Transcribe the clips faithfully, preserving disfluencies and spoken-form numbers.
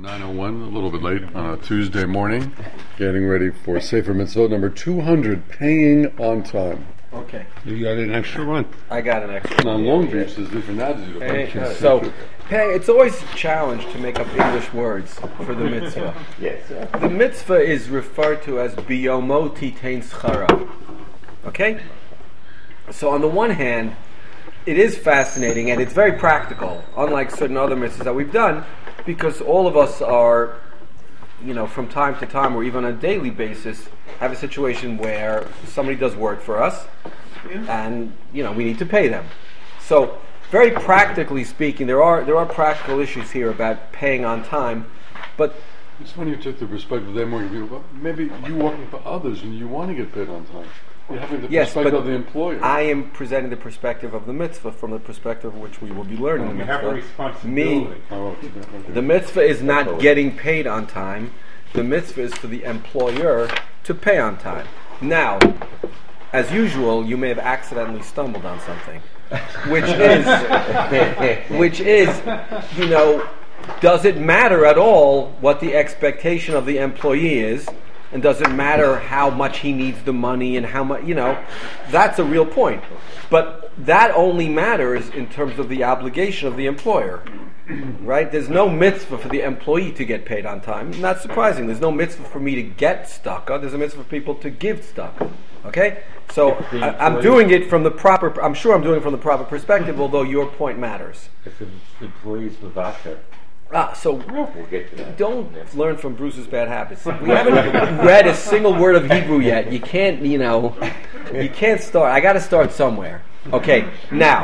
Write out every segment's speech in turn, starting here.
nine oh one, a little bit late on a Tuesday morning, getting ready for Sefer Mitzvot number two hundred, paying on time. Okay. You got an extra one? I got an extra On one. long beach, there's different attitudes. Hey, uh, so, pay, it's always a challenge to make up English words for the mitzvah. Yes. Uh, The mitzvah is referred to as biyomo titein schara. Okay? So on the one hand, it is fascinating and it's very practical, unlike certain other mitzvahs that we've done, because all of us are, you know, from time to time or even on a daily basis, have a situation where somebody does work for us and, you know, we need to pay them. So, very practically speaking, there are there are practical issues here about paying on time, but It's funny you took the perspective of them working for people. Maybe you working for others and you want to get paid on time. You're having the yes, perspective but of the employer. I am presenting the perspective of the mitzvah from the perspective of which we will be learning the You mitzvah. have a responsibility. Me, Oh, okay, okay. the mitzvah is not getting paid on time. The mitzvah is for the employer to pay on time. Now, as usual, you may have accidentally stumbled on something, which is, which is, you know, does it matter at all what the expectation of the employee is? And does it matter how much he needs the money and how much, you know, that's a real point. But that only matters in terms of the obligation of the employer, right? There's no mitzvah for the employee to get paid on time. Not surprising. There's no mitzvah for me to get tzedakah. There's a mitzvah for people to give tzedakah. Okay? So I, I'm doing it from the proper, I'm sure I'm doing it from the proper perspective, although your point matters. if the employee's Mavasher, Ah, so we'll get to that. don't learn from Bruce's bad habits. We haven't read a single word of Hebrew yet. You can't, you know, you can't start. I got to start somewhere. Okay, now,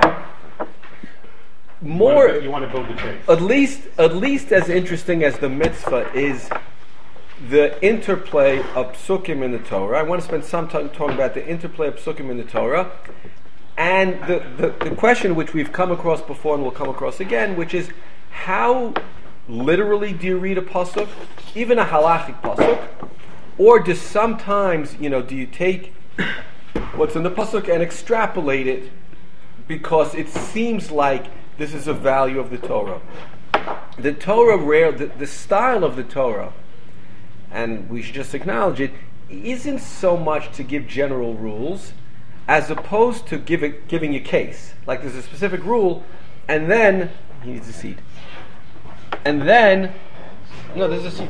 more, You want to build the case. at least, at least as interesting as the mitzvah is the interplay of psukim in the Torah. I want to spend some time talking about the interplay of psukim in the Torah, and the, the, the question which we've come across before and will come across again, which is, how literally do you read a pasuk, even a halachic pasuk, or do sometimes, you know, do you take what's in the pasuk and extrapolate it because it seems like this is a value of the Torah? The Torah, rare, the, the style of the Torah, and we should just acknowledge it, isn't so much to give general rules as opposed to give a, giving a case. Like there's a specific rule, and then he needs a seat. And then, no, there's a seat.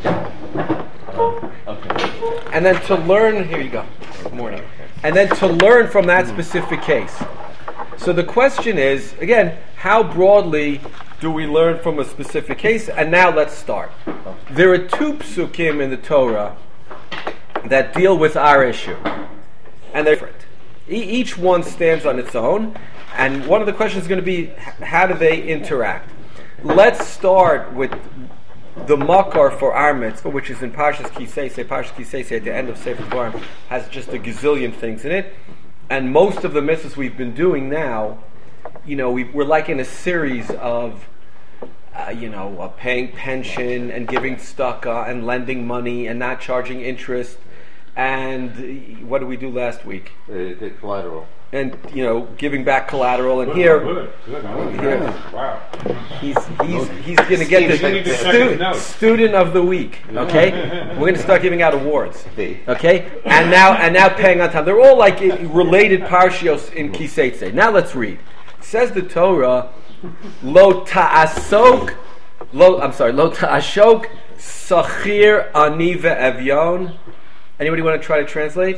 Okay. And then to learn, here you go. Good morning. And then to learn from that specific case. So the question is, again, how broadly do we learn from a specific case? And now let's start. There are two psukim in the Torah that deal with our issue. And they're different. E- each one stands on its own. And one of the questions is going to be, h- how do they interact? Let's start with the makar for our mitzvah, which is in Parshas Kisei. Parshas Kisei at the end of Sefer Dvarim has just a gazillion things in it. And most of the mitzvahs we've been doing now, you know, we, we're like in a series of, uh, you know, uh, paying pension and giving tzedakah and lending money and not charging interest. And uh, what did we do last week? The, the collateral. And, you know, giving back collateral. And here, Good, good. Here. Wow. he's he's he's going to get the You need to check stu- his notes. student of the week. Okay, we're going to start giving out awards. See. Okay, and now and now paying on time. They're all like related parshios in Kiseitse. Now let's read. It says the Torah, lo ta'asok, lo I'm sorry, lo ta'ashok sachir ani ve'evyon. Anybody want to try to translate?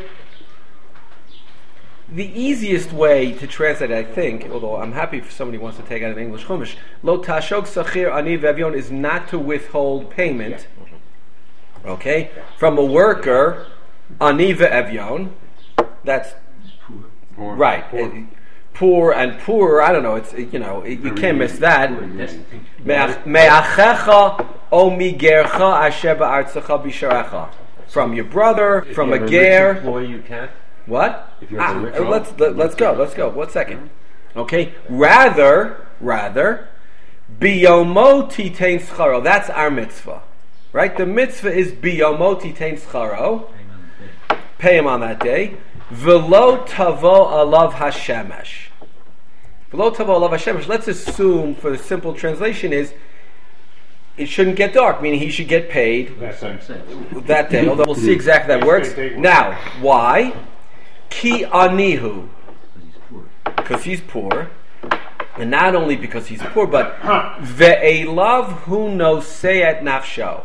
The easiest way to translate it, I think, although I'm happy if somebody wants to take out an English chumash, lo tashok sachir ani ve'evyon is not to withhold payment, okay, from a worker, ani ve'evyon, that's Poor. right, Poor. uh, poor and poor, I don't know, it's, you know, you can't miss that. Me'achecha o migercha asher ba'artzecha bisharecha. From your brother, from a If you're ger. rich employee, you can't. What? If you're Ah, a rich uh, let's let, let's go. Let's go. One second. Okay. Rather, rather, biyomo titein scharo. That's our mitzvah, right? The mitzvah is biyomo titein scharo. Pay him on that day. Velo tavo alav hashemesh. Velo tavo alav hashemesh. Let's assume, for the simple translation, is it shouldn't get dark, meaning he should get paid That's it. that day. Although we'll see exactly how that works. Now, why? Ki anihu, because he's poor, and not only because he's poor, but ve'elav hu noseat nafsho.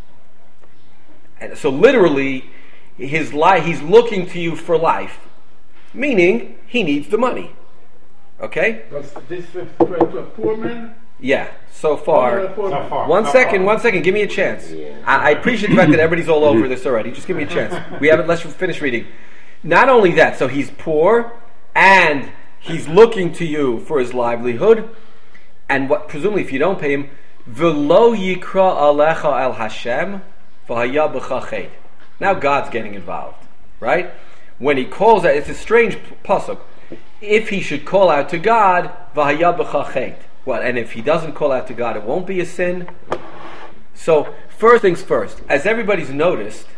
And so, literally, his life, he's looking to you for life, meaning he needs the money. Okay? Was this referred to a poor man? Yeah. So far. Or a poor So man? far. One so second, far. one second. Give me a chance. I, I appreciate the fact that everybody's all over this already. Just give me a chance. We haven't. Let's finish reading. Not only that, so he's poor, and he's looking to you for his livelihood, and what? Presumably, if you don't pay him, v'lo yikra alecha el Hashem v'haya b'cha chet. Now God's getting involved, right? When he calls out, it's a strange pasuk. If he should call out to God, v'haya b'cha chet. What? And if he doesn't call out to God, it won't be a sin. So, first things first. As everybody's noticed,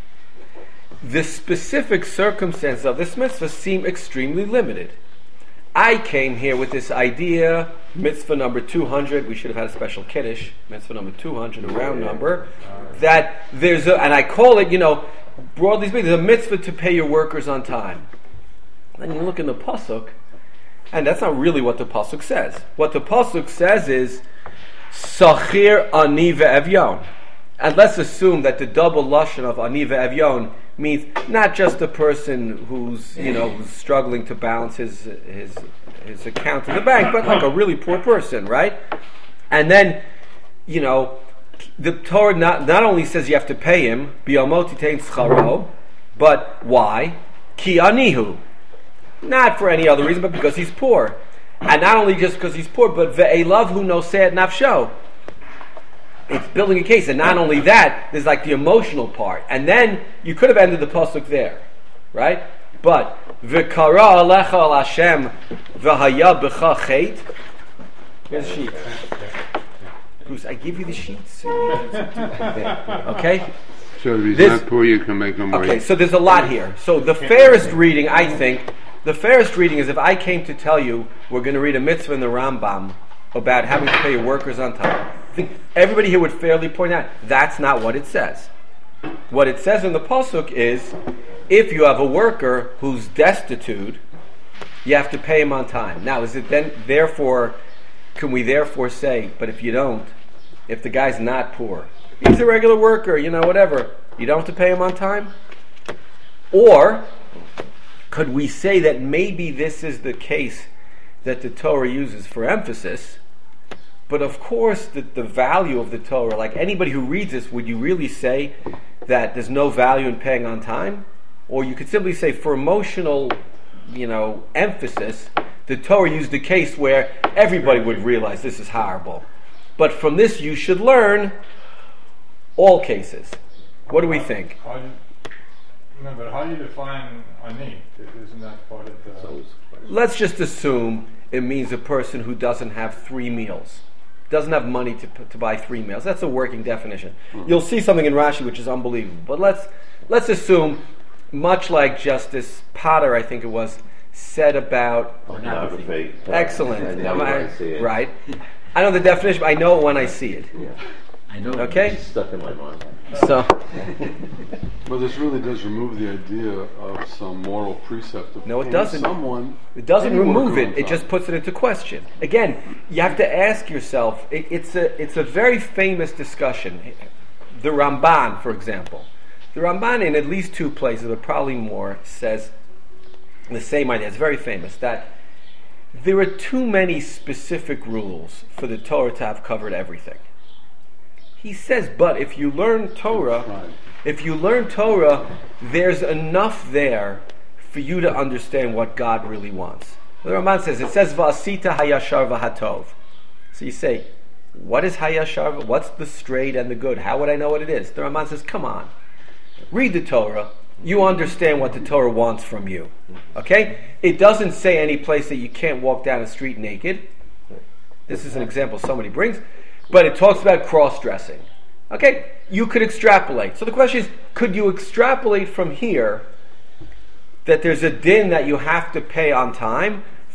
the specific circumstances of this mitzvah seem extremely limited. I came here with this idea, mitzvah number two hundred, we should have had a special kiddush, mitzvah number two hundred, a round number, that there's a, and I call it, you know, broadly speaking, there's a mitzvah to pay your workers on time. Then you look in the pasuk, and that's not really what the pasuk says. What the pasuk says is, Sachir ani ve'evyon. And let's assume that the double lashon of ani ve'evyon means not just a person who's, you know, who's struggling to balance his his his account in the bank, but like a really poor person, right? And then, you know, the Torah not, not only says you have to pay him, bi'amot titein scharo, but why? Ki anihu. Not for any other reason, but because he's poor. And not only just because he's poor, but ve'elav hu noseh nafsho. It's building a case, and not only that, there's like the emotional part, and then you could have ended the pasuk there, right? But v'kara alecha al Hashem v'haya b'cha chet. Here's the sheet. Bruce, I give you the sheets. Okay. So if he's This- not poor, you can make him Okay. wait. So there's a lot here. So the fairest reading, I think, the fairest reading is if I came to tell you we're going to read a mitzvah in the Rambam about having to pay your workers on time. I think everybody here would fairly point out that's not what it says. What it says in the pasuk is, if you have a worker who's destitute, you have to pay him on time. Now, is it then therefore? Can we therefore say, but if you don't, if the guy's not poor, he's a regular worker, you know, whatever, you don't have to pay him on time? Or could we say that maybe this is the case that the Torah uses for emphasis? But of course, the, the value of the Torah, like anybody who reads this, would you really say that there's no value in paying on time? Or you could simply say, for emotional, you know, emphasis, the Torah used a case where everybody would realize this is horrible. But from this, you should learn all cases. What do we think? How do you, no, but how do you define ani? Isn't that part of the... Let's just assume it means a person who doesn't have three meals. Doesn't have money to to buy three meals. That's a working definition. Mm-hmm. You'll see something in Rashi which is unbelievable. But let's let's assume, much like Justice Potter, I think it was, said about Pornography. excellent. I know Am when I- I see it. right? I know the definition, but I know it when I see it. Yeah. I know. Okay? It's stuck in my mind. So But this really does remove the idea of some moral precept of No, it paying doesn't. someone. it doesn't any remove worker it. on It just time. puts it into question. Again, you have to ask yourself. It, it's a it's a very famous discussion. The Ramban, for example, the Ramban in at least two places, but probably more, says the same idea. It's very famous that there are too many specific rules for the Torah to have covered everything. He says, but if you learn Torah, Right. if you learn Torah, there's enough there for you to understand what God really wants. The Ramban says, it says, V'asita hayashar v'hatov. So you say, what is hayashar? What's the straight and the good? How would I know what it is? The Ramban says, come on. Read the Torah. You understand what the Torah wants from you. Okay? It doesn't say any place that you can't walk down a street naked. This is an example somebody brings. But it talks about cross-dressing. Okay? You could extrapolate. So the question is, could you extrapolate from here that there's a din that you have to pay on time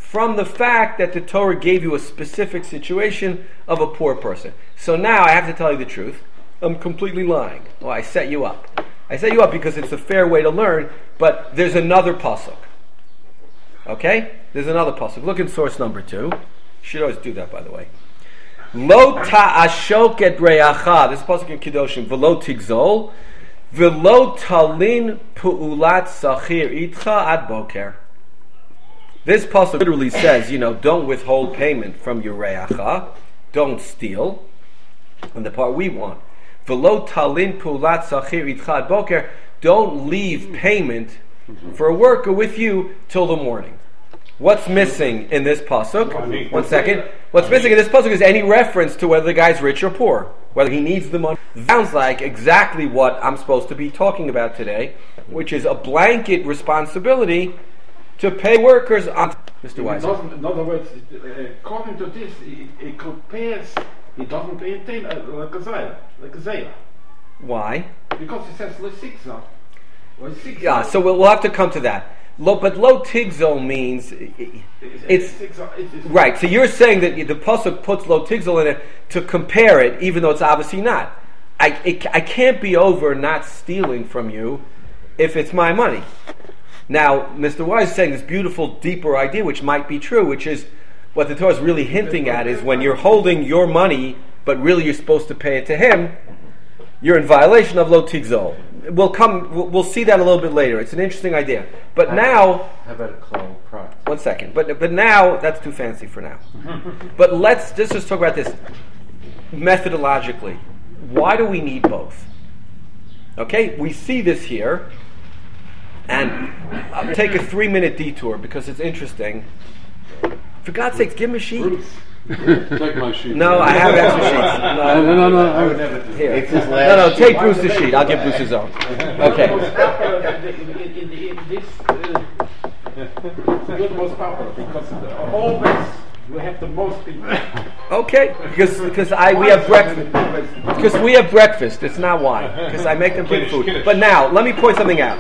from the fact that the Torah gave you a specific situation of a poor person. So now I have to tell you the truth. I'm completely lying. Oh, I set you up. I set you up because it's a fair way to learn, but there's another pasuk. Okay? There's another pasuk. Look in source number two. You should always do that, by the way. Lo ta'ashok et re'acha. This is pasuk in Kedoshim. V'lo tigzol. V'lo talin pu'ulat sachir itcha ad boker. This pasuk literally says, you know, don't withhold payment from your re'acha. Don't steal. And the part we want. V'lo talin pu'ulat sachir itcha ad boker. Don't leave payment for a worker with you till the morning. What's missing in this pasuk? One second. What's missing in this pasuk is any reference to whether the guy's rich or poor, whether he needs the money. Sounds like exactly what I'm supposed to be talking about today, which is a blanket responsibility to pay workers on. Mister Weiss. In other words, according to this, it, it compares. It doesn't maintain uh, like a zayla, like a zayla. Why? Because it says lesikza. Yeah, so we'll, we'll have to come to that. Lo, but lo tigzol means it's right. So you're saying that the pasuk puts lo tigzol in it to compare it, even though it's obviously not. I it, I can't be over not stealing from you if it's my money. Now, Mister Wise is saying this beautiful, deeper idea, which might be true, which is what the Torah is really hinting at is when you're holding your money, but really you're supposed to pay it to him, you're in violation of lo tigzol. We'll come. We'll, we'll see that a little bit later. It's an interesting idea. But how now, about, how about a clone price? One second. But but now that's too fancy for now. But let's let's just talk about this methodologically. Why do we need both? Okay, we see this here, and I'll take a three-minute detour because it's interesting. For God's sakes, give him a sheet. Bruce. Take my sheet. No, I have extra sheets. No, no, no. no. I would never do Here. It's his No, last no, sheet. take Bruce's sheet. I'll give Bruce his own. Okay. Most popular in, in, in, in this. Uh, the most popular because uh, always we have the most people. Okay, because because I we have breakfast because we have breakfast. It's not why because I make them bring food. But now let me point something out.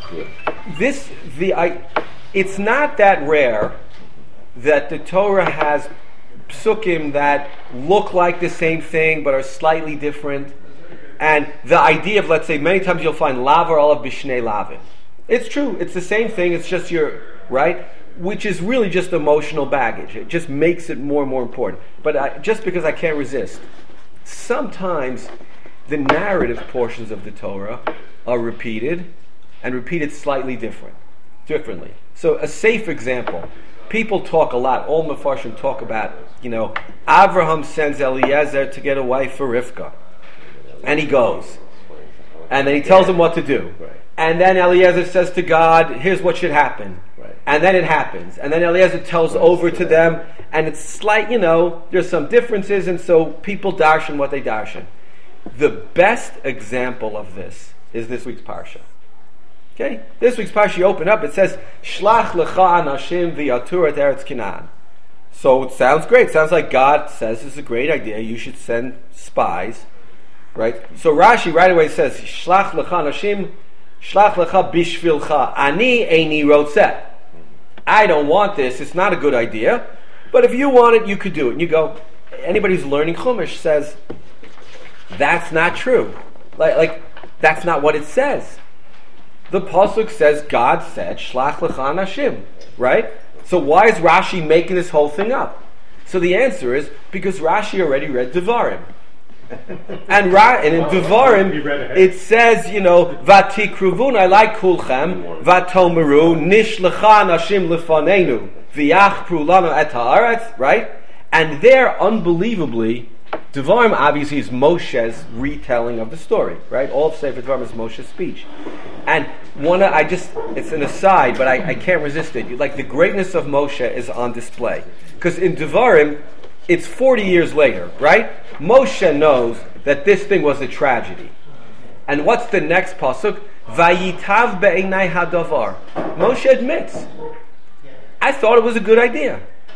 This the I, it's not that rare that the Torah has psukim that look like the same thing but are slightly different, and the idea of, let's say, many times you'll find lavar olav bishnei lavin. It's true. It's the same thing. It's just your right, which is really just emotional baggage. It just makes it more and more important. But I, just because I can't resist, sometimes the narrative portions of the Torah are repeated and repeated slightly different, differently. So a safe example. People talk a lot. All Mefarshim talk about, you know, Avraham sends Eliezer to get a wife for Rivka, and he goes, and then he tells him what to do, and then Eliezer says to God, "Here's what should happen," and then it happens, and then Eliezer tells over to them, and it's slight, you know, there's some differences, and so people darshan what they darshan. The best example of this is this week's parsha. Okay, this week's parsha, you open up, it says, Shlach lecha anashim v'yatur et eretz Canaan. So it sounds great. It sounds like God says it's a great idea. You should send spies, right? So Rashi right away says, Shlach lecha anashim, Shlach lecha bishvilcha, ani eini rotzeh. I don't want this. It's not a good idea. But if you want it, you could do it. And you go, anybody who's learning Chumash says, that's not true. Like, like that's not what it says. The pasuk says God said Shlach lecha anashim, right? So why is Rashi making this whole thing up? So the answer is because Rashi already read Devarim, and, Ra- and in Devarim it says, you know, Vatikruvun alai kulchem vatomeru nish lecha anashim lefanenu v'yachpru lanu et haaretz, right? And there, unbelievably, Devarim obviously is Moshe's retelling of the story, right? All of Sefer Devarim is Moshe's speech. And one, I just, it's an aside, but I, I can't resist it. Like, the greatness of Moshe is on display. Because in Devarim, it's forty years later, right? Moshe knows that this thing was a tragedy. And what's the next pasuk? Vayitav be'einai hadavar. Moshe admits, I thought it was a good idea.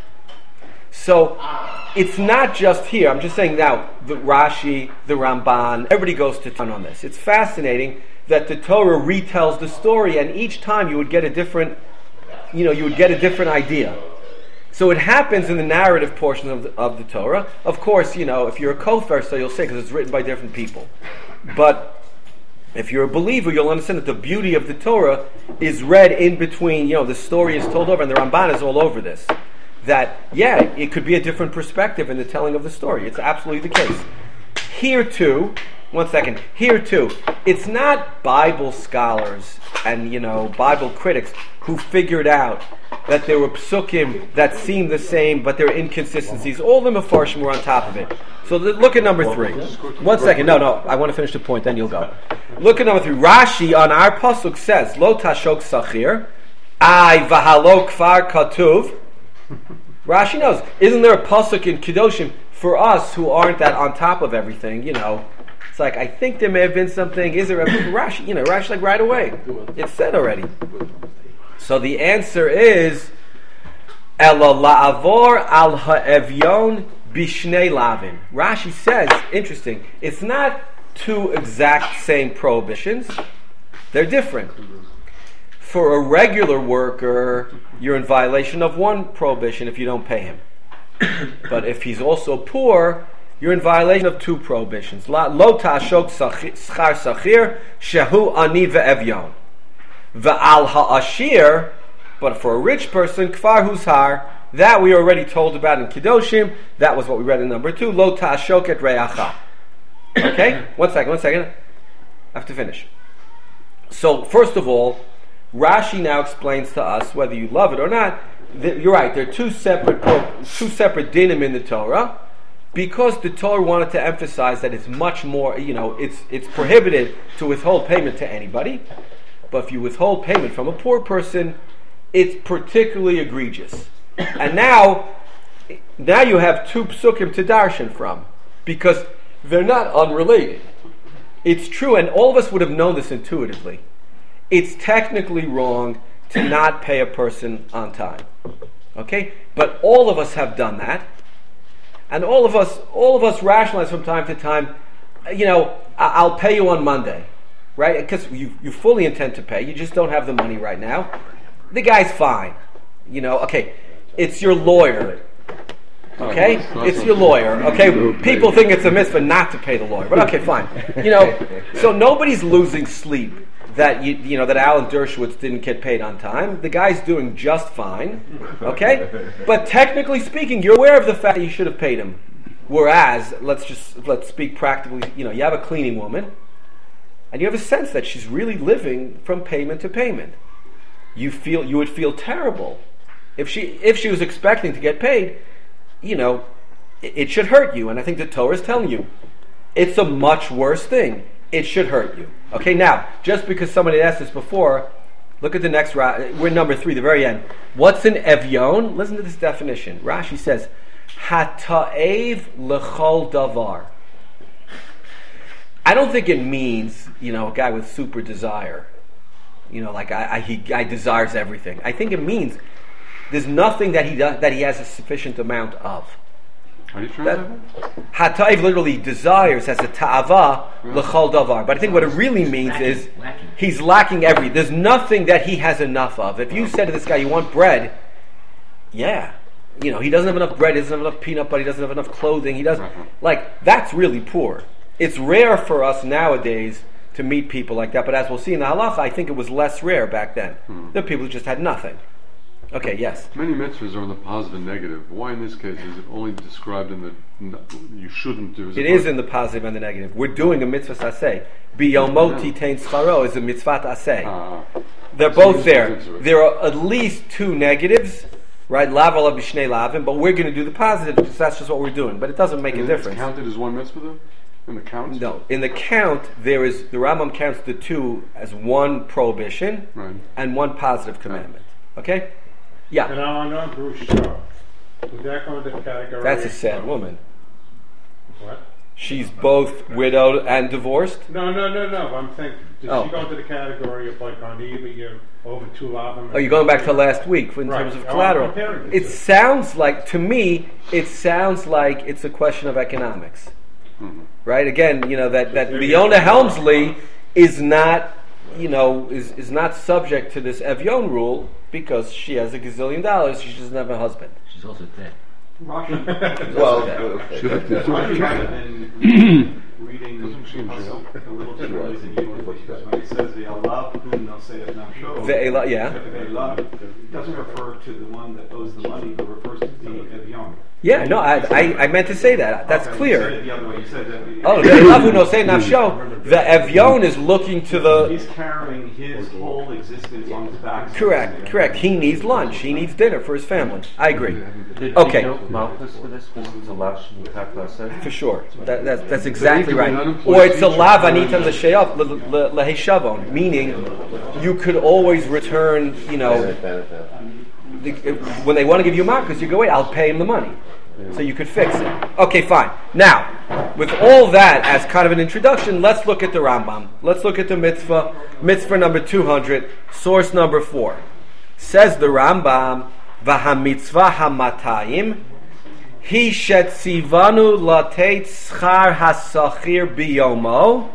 So, it's not just here. I'm just saying now, the Rashi, the Ramban, everybody goes to town on this. It's fascinating that the Torah retells the story, and each time you would get a different, you know, you would get a different idea. So it happens in the narrative portion of the, of the Torah. Of course, you know, if you're a kofar, so you'll say because it's written by different people. But if you're a believer, you'll understand that the beauty of the Torah is read in between. You know, the story is told over, and the Ramban is all over this. That, yeah, it could be a different perspective in the telling of the story. It's absolutely the case. Here too, one second, here too, it's not Bible scholars and, you know, Bible critics who figured out that there were psukim that seem the same, but there are inconsistencies. All the Mefarshim were on top of it. So th- look at number three. One second, no, no, I want to finish the point, then you'll go. Look at number three. Rashi on our pasuk says, Lo tashok sachir, ay v'halo kfar katuv. Rashi knows. Isn't there a pasuk in Kedoshim for us who aren't that on top of everything? You know, it's like I think there may have been something. Is there a Rashi? You know, Rashi like right away. It's said already. So the answer is Ela la'avor al ha'evyon bishnei lavin. Rashi says, interesting. It's not two exact same prohibitions. They're different. For a regular worker, you're in violation of one prohibition if you don't pay him. But if he's also poor, you're in violation of two prohibitions. Lo ta'ashok schar sachir shehu ani ve'evyon. Ve'al ha'ashir, but for a rich person, kfar huzhar, that we already told about in Kedoshim. That was what we read in number two. Lo ta'ashok et re'acha. Okay? One second, one second. I have to finish. So, first of all, Rashi now explains to us, whether you love it or not, that you're right, there are two separate two separate dinim in the Torah, because the Torah wanted to emphasize that it's much more, you know, it's it's prohibited to withhold payment to anybody, but if you withhold payment from a poor person, it's particularly egregious. And now, now you have two psukim to darshan from, because they're not unrelated. It's true, and all of us would have known this intuitively. It's technically wrong to not pay a person on time. Okay? But all of us have done that. And all of us all of us rationalize from time to time, you know, I- I'll pay you on Monday. Right? Because you, you fully intend to pay. You just don't have the money right now. The guy's fine. You know, okay, it's your lawyer. Okay? It's your lawyer. Okay? People think it's a mitzvah not to pay the lawyer. But okay, fine. You know, so nobody's losing sleep that you you know that Alan Dershowitz didn't get paid on time. The guy's doing just fine. Okay? But technically speaking, you're aware of the fact that you should have paid him. Whereas, let's just let's speak practically, you know, you have a cleaning woman and you have a sense that she's really living from payment to payment. You feel you would feel terrible if she if she was expecting to get paid. You know, it, it should hurt you, and I think the Torah is telling you it's a much worse thing. It should hurt you. Okay, now, just because somebody asked this before, look at the next, ra- we're number three, the very end. What's an evyon? Listen to this definition. Rashi says, Hata'ev lechol davar. I don't think it means, you know, a guy with super desire. You know, like I, I, he guy desires everything. I think it means there's nothing that he does, that he has a sufficient amount of. Are you trying that? Hata'ev literally desires as a ta'ava l'chol davar. But I think what it really means Lacking, is lacking. he's lacking every. There's nothing that he has enough of. If you said to this guy, you want bread, yeah. You know, he doesn't have enough bread, he doesn't have enough peanut butter, he doesn't have enough clothing, he doesn't, like, that's really poor. It's rare for us nowadays to meet people like that, but as we'll see in the halacha, I think it was less rare back then. Hmm. There were people who just had nothing. Okay, yes. Many mitzvahs are on the positive and negative. Why in this case is it only described in the n- you shouldn't do? It is in the positive and the negative. We're doing a mitzvah aseh. Biyomoti tein scharo is a mitzvah aseh. Ah, ah. They're So both this there. goes into it. There are at least two negatives, right? Lav ala b'shnei lavim, but we're going to do the positive because that's just what we're doing. But it doesn't make And a it's difference. counted as one mitzvah though? In the count? No, in the count there is the Rambam counts the two as one prohibition Right. and one positive commandment. Okay? Yeah, And on on Bruce Shaw. Would that go into the category? that's a sad of- woman. What? She's both widowed and divorced. No, no, no, no. I'm saying, does Oh. she go into the category of like on Eva, you're over two lavim? Oh, you're going back to last week in Right. terms of Oh, I'm collateral. comparing the It two. sounds like, to me, it sounds like it's a question of economics. Mhm. Right? Again, you know, that, that Maybe Leona it's- Helmsley is not, you know, is, is not subject to this Evyon rule because she has a gazillion dollars. She doesn't have a husband. She's also dead. Rashi, well, Should have to- Rashi might have been reading a little too early in English because when it says the Allah whom they'll say of Nafsho, The Ela, yeah. the Allah, it doesn't refer to the one that owes the money, but refers to the Evyon. Yeah, no, I, I, I meant to say that. That's Okay, clear. You said it the other way. You said that the, Oh, the Elavu no say nafsho. The Evyon is looking to the. he's carrying his whole existence on his back. Correct, correct. He needs lunch. He needs dinner for his family. I agree. Did Okay. you know Malchus for this? Was it a lash and kakla For sure. That, that's, that's exactly But he right. could be an unemployed Or it's a teacher. lav anitam l'sheyav leheshavon, meaning you could always return, you know, the, when they want to give you markers, you go, wait, I'll pay him the money. So you could fix it. Okay, fine. Now, with all that as kind of an introduction, let's look at the Rambam. Let's look at the mitzvah, mitzvah number two hundred, source number four. Says the Rambam, V'ha-mitzvah ha-matayim, Hi shetzivanu lateit schar hasachir biyomo,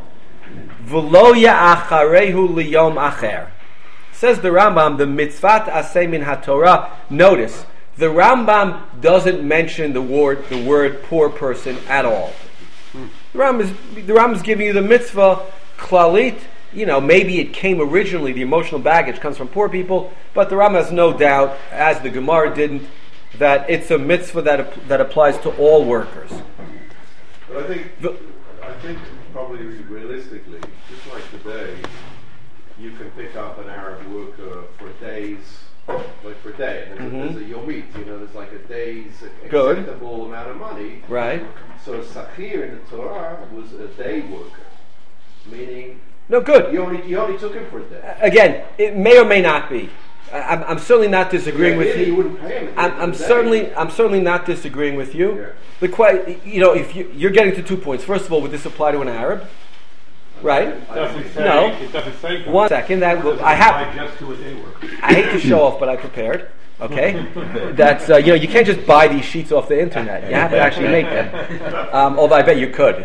v'lo ya'acharehu liyom acher. Says the Rambam, the mitzvat aseh min haTorah. Notice, the Rambam doesn't mention the word the word poor person at all. The Rambam is the Rambam is giving you the mitzvah klalit. You know, maybe it came originally, the emotional baggage comes from poor people, but the Rambam has no doubt, as the Gemara didn't, that it's a mitzvah that that applies to all workers. But I think, The- I think probably realistically, just like today, you can pick up an Arab worker for days, like for a day. There's, Mhm. a, there's a yomit, you know, there's like a day's Good. acceptable amount of money. Right? So Sachir in the Torah was a day worker, meaning No, good. you only you only took him for a day. Again, it may or may not be. I- I'm, I'm certainly not disagreeing Yeah, with really, you. you wouldn't pay him at the I'm, end of I'm the day. certainly, I'm certainly not disagreeing with you. Yeah. The que- you know, if you, you're getting to two points. First of all, would this apply to an Arab? Right? It doesn't say, No. it doesn't say. One second. That will, I Apply have. just to a day worker. I hate to show off, but I prepared. Okay, that's uh, you know you can't just buy these sheets off the internet. You have to actually make them. Um, although I bet you could.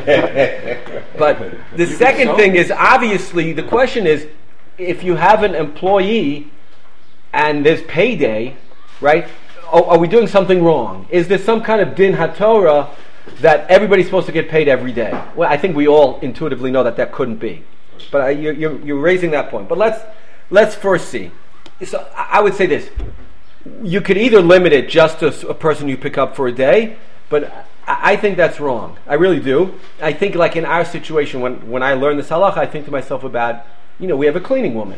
But the second thing is obviously the question is if you have an employee and there's payday, right? Are, are we doing something wrong? Is there some kind of din haTorah that everybody's supposed to get paid every day? Well, I think we all intuitively know that that couldn't be. But uh, you're, you're, you're raising that point. But let's let's first see. So I I would say this: you could either limit it just to a person you pick up for a day, but I, I think that's wrong. I really do. I think, like in our situation, when when I learn this halacha, I think to myself about, you know, we have a cleaning woman.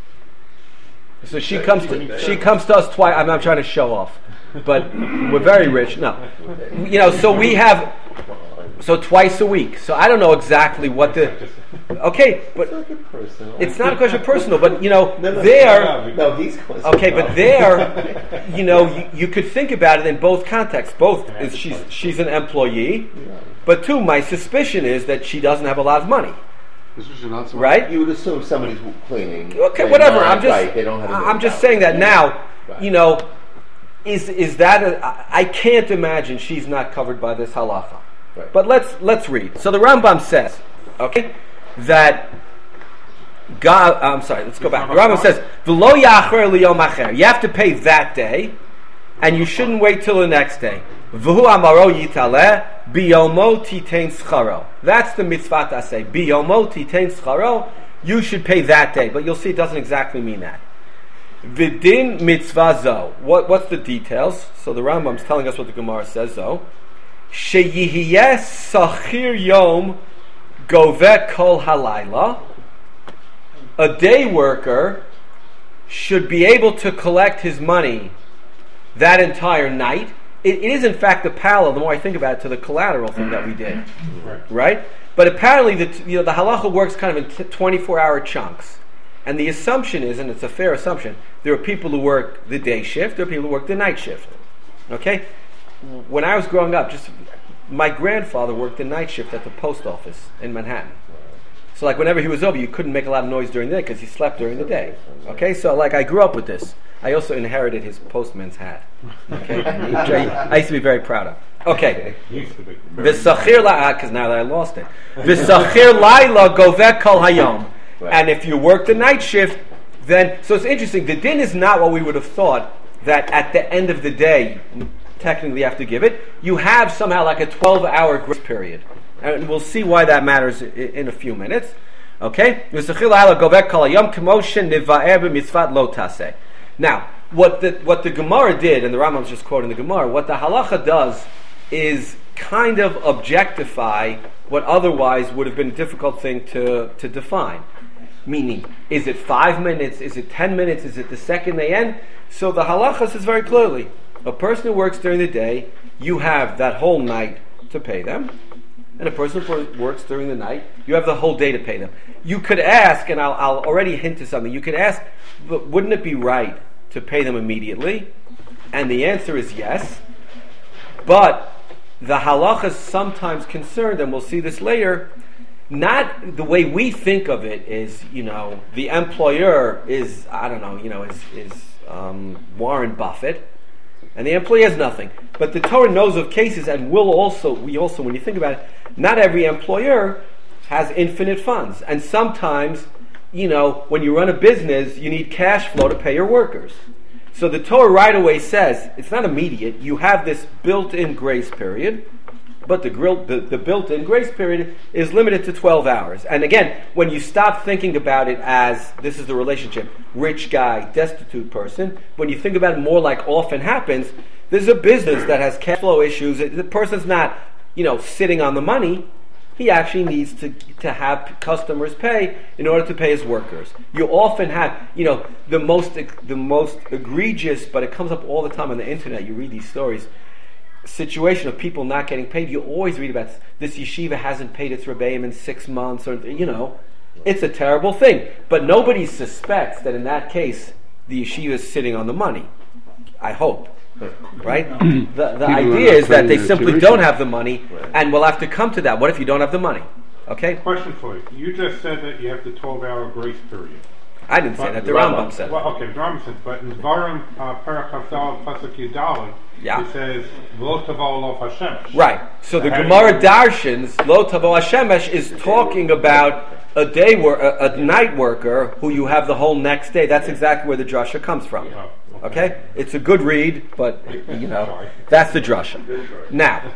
So she comes to she comes to us twice. I'm not trying to show off, but we're very rich. No, you know. So we have so twice a week. So I don't know exactly what the. Okay, but it's not a question of personal. But you know, there. No, he's close. Okay, but there, you know, you, you could think about it in both contexts. Both is she's she's an employee, but two, my suspicion is that she doesn't have a lot of money. This was not so Right? You would assume somebody's cleaning. Okay, They whatever. don't- I'm just, right, they don't have a I'm just job. saying that now. Right. You know, is is that? A, I- I can't imagine she's not covered by this halacha. Right. But let's let's read. So the Rambam says, okay, that God. I'm sorry. Let's go back. The Rambam says, "V'lo yacher liyom acher." You have to pay that day, and you shouldn't wait till the next day. V'hu amaro yitaleh biyomo titein scharo. That's the mitzvah I say. Biyomo titein scharo. You should pay that day, but you'll see it doesn't exactly mean that. Vidin mitzvah zo. What what's the details? So the Rambam's telling us what the Gemara says zo. Sheyihiyeh sachir yom goveh kol halayla. A day worker should be able to collect his money that entire night. It, it is in fact the parallel, the more I think about it, to the collateral thing that we did. Right? But apparently the you know the halacha works kind of in t- twenty-four hour chunks. And the assumption is, and it's a fair assumption, there are people who work the day shift, there are people who work the night shift. Okay? When I was growing up, just my grandfather worked the night shift at the post office in Manhattan. So like whenever he was over, you couldn't make a lot of noise during the day because he slept during the day. Okay? So like I grew up with this. I also inherited his postman's hat. Okay? Which I, I used to be very proud of. Okay. Used to be. V'sachir la, because now that I lost it. V'sachir laila govek kol hayom. Right. And if you work the night shift, then, so it's interesting, the din is not what we would have thought, that at the end of the day, technically you have to give it. You have somehow like a twelve-hour grace period. And we'll see why that matters in, in a few minutes. Okay? Now, what the what the Gemara did, and the Rambam's just quoting the Gemara, what the halacha does is kind of objectify what otherwise would have been a difficult thing to, to define. Meaning, is it five minutes? Is it ten minutes? Is it the second they end? So the halacha says very clearly, a person who works during the day, you have that whole night to pay them. And a person who works during the night, you have the whole day to pay them. You could ask, and I'll, I'll already hint to something, you could ask, but wouldn't it be right to pay them immediately? And the answer is yes. But the halacha is sometimes concerned, and we'll see this later, not the way we think of it is, you know, the employer is, I don't know, you know, is, is um, Warren Buffett, and the employee has nothing. But the Torah knows of cases, and will also, we also, when you think about it, not every employer has infinite funds. And sometimes, you know, when you run a business, you need cash flow to pay your workers. So the Torah right away says, it's not immediate, you have this built-in grace period, but the, grill, the, the built-in grace period is limited to twelve hours. And again, when you stop thinking about it as, this is the relationship, rich guy, destitute person, when you think about it more like often happens, there's a business that has cash flow issues, the person's not, you know, sitting on the money, he actually needs to to have customers pay in order to pay his workers. You often have, you know, the most the most egregious, but it comes up all the time on the internet, you read these stories, situation of people not getting paid. You always read about this yeshiva hasn't paid its rebbeim in six months, or, you know, it's a terrible thing. But nobody suspects that in that case the yeshiva is sitting on the money. I hope. Right? The, the idea is that they simply don't have the money, and we'll have to come to that. What if you don't have the money? Okay? Question for you. You just said that you have the twelve-hour grace period. I didn't say But that. The Rambam said it. Well, okay, the Rambam said, but in Dvarim uh, Perek Chafdal Pasuk Yudalid, Yeah. it says Lo Tavo Lo Hashemesh. Right. So the How do Gemara you- Darshans, Lo Tavo Hashemesh, is talking about a day wor- a, a night worker who you have the whole next day. That's exactly where the drasha comes from. Oh, Okay? It's a good read, but, you know, that's the drasha. Now,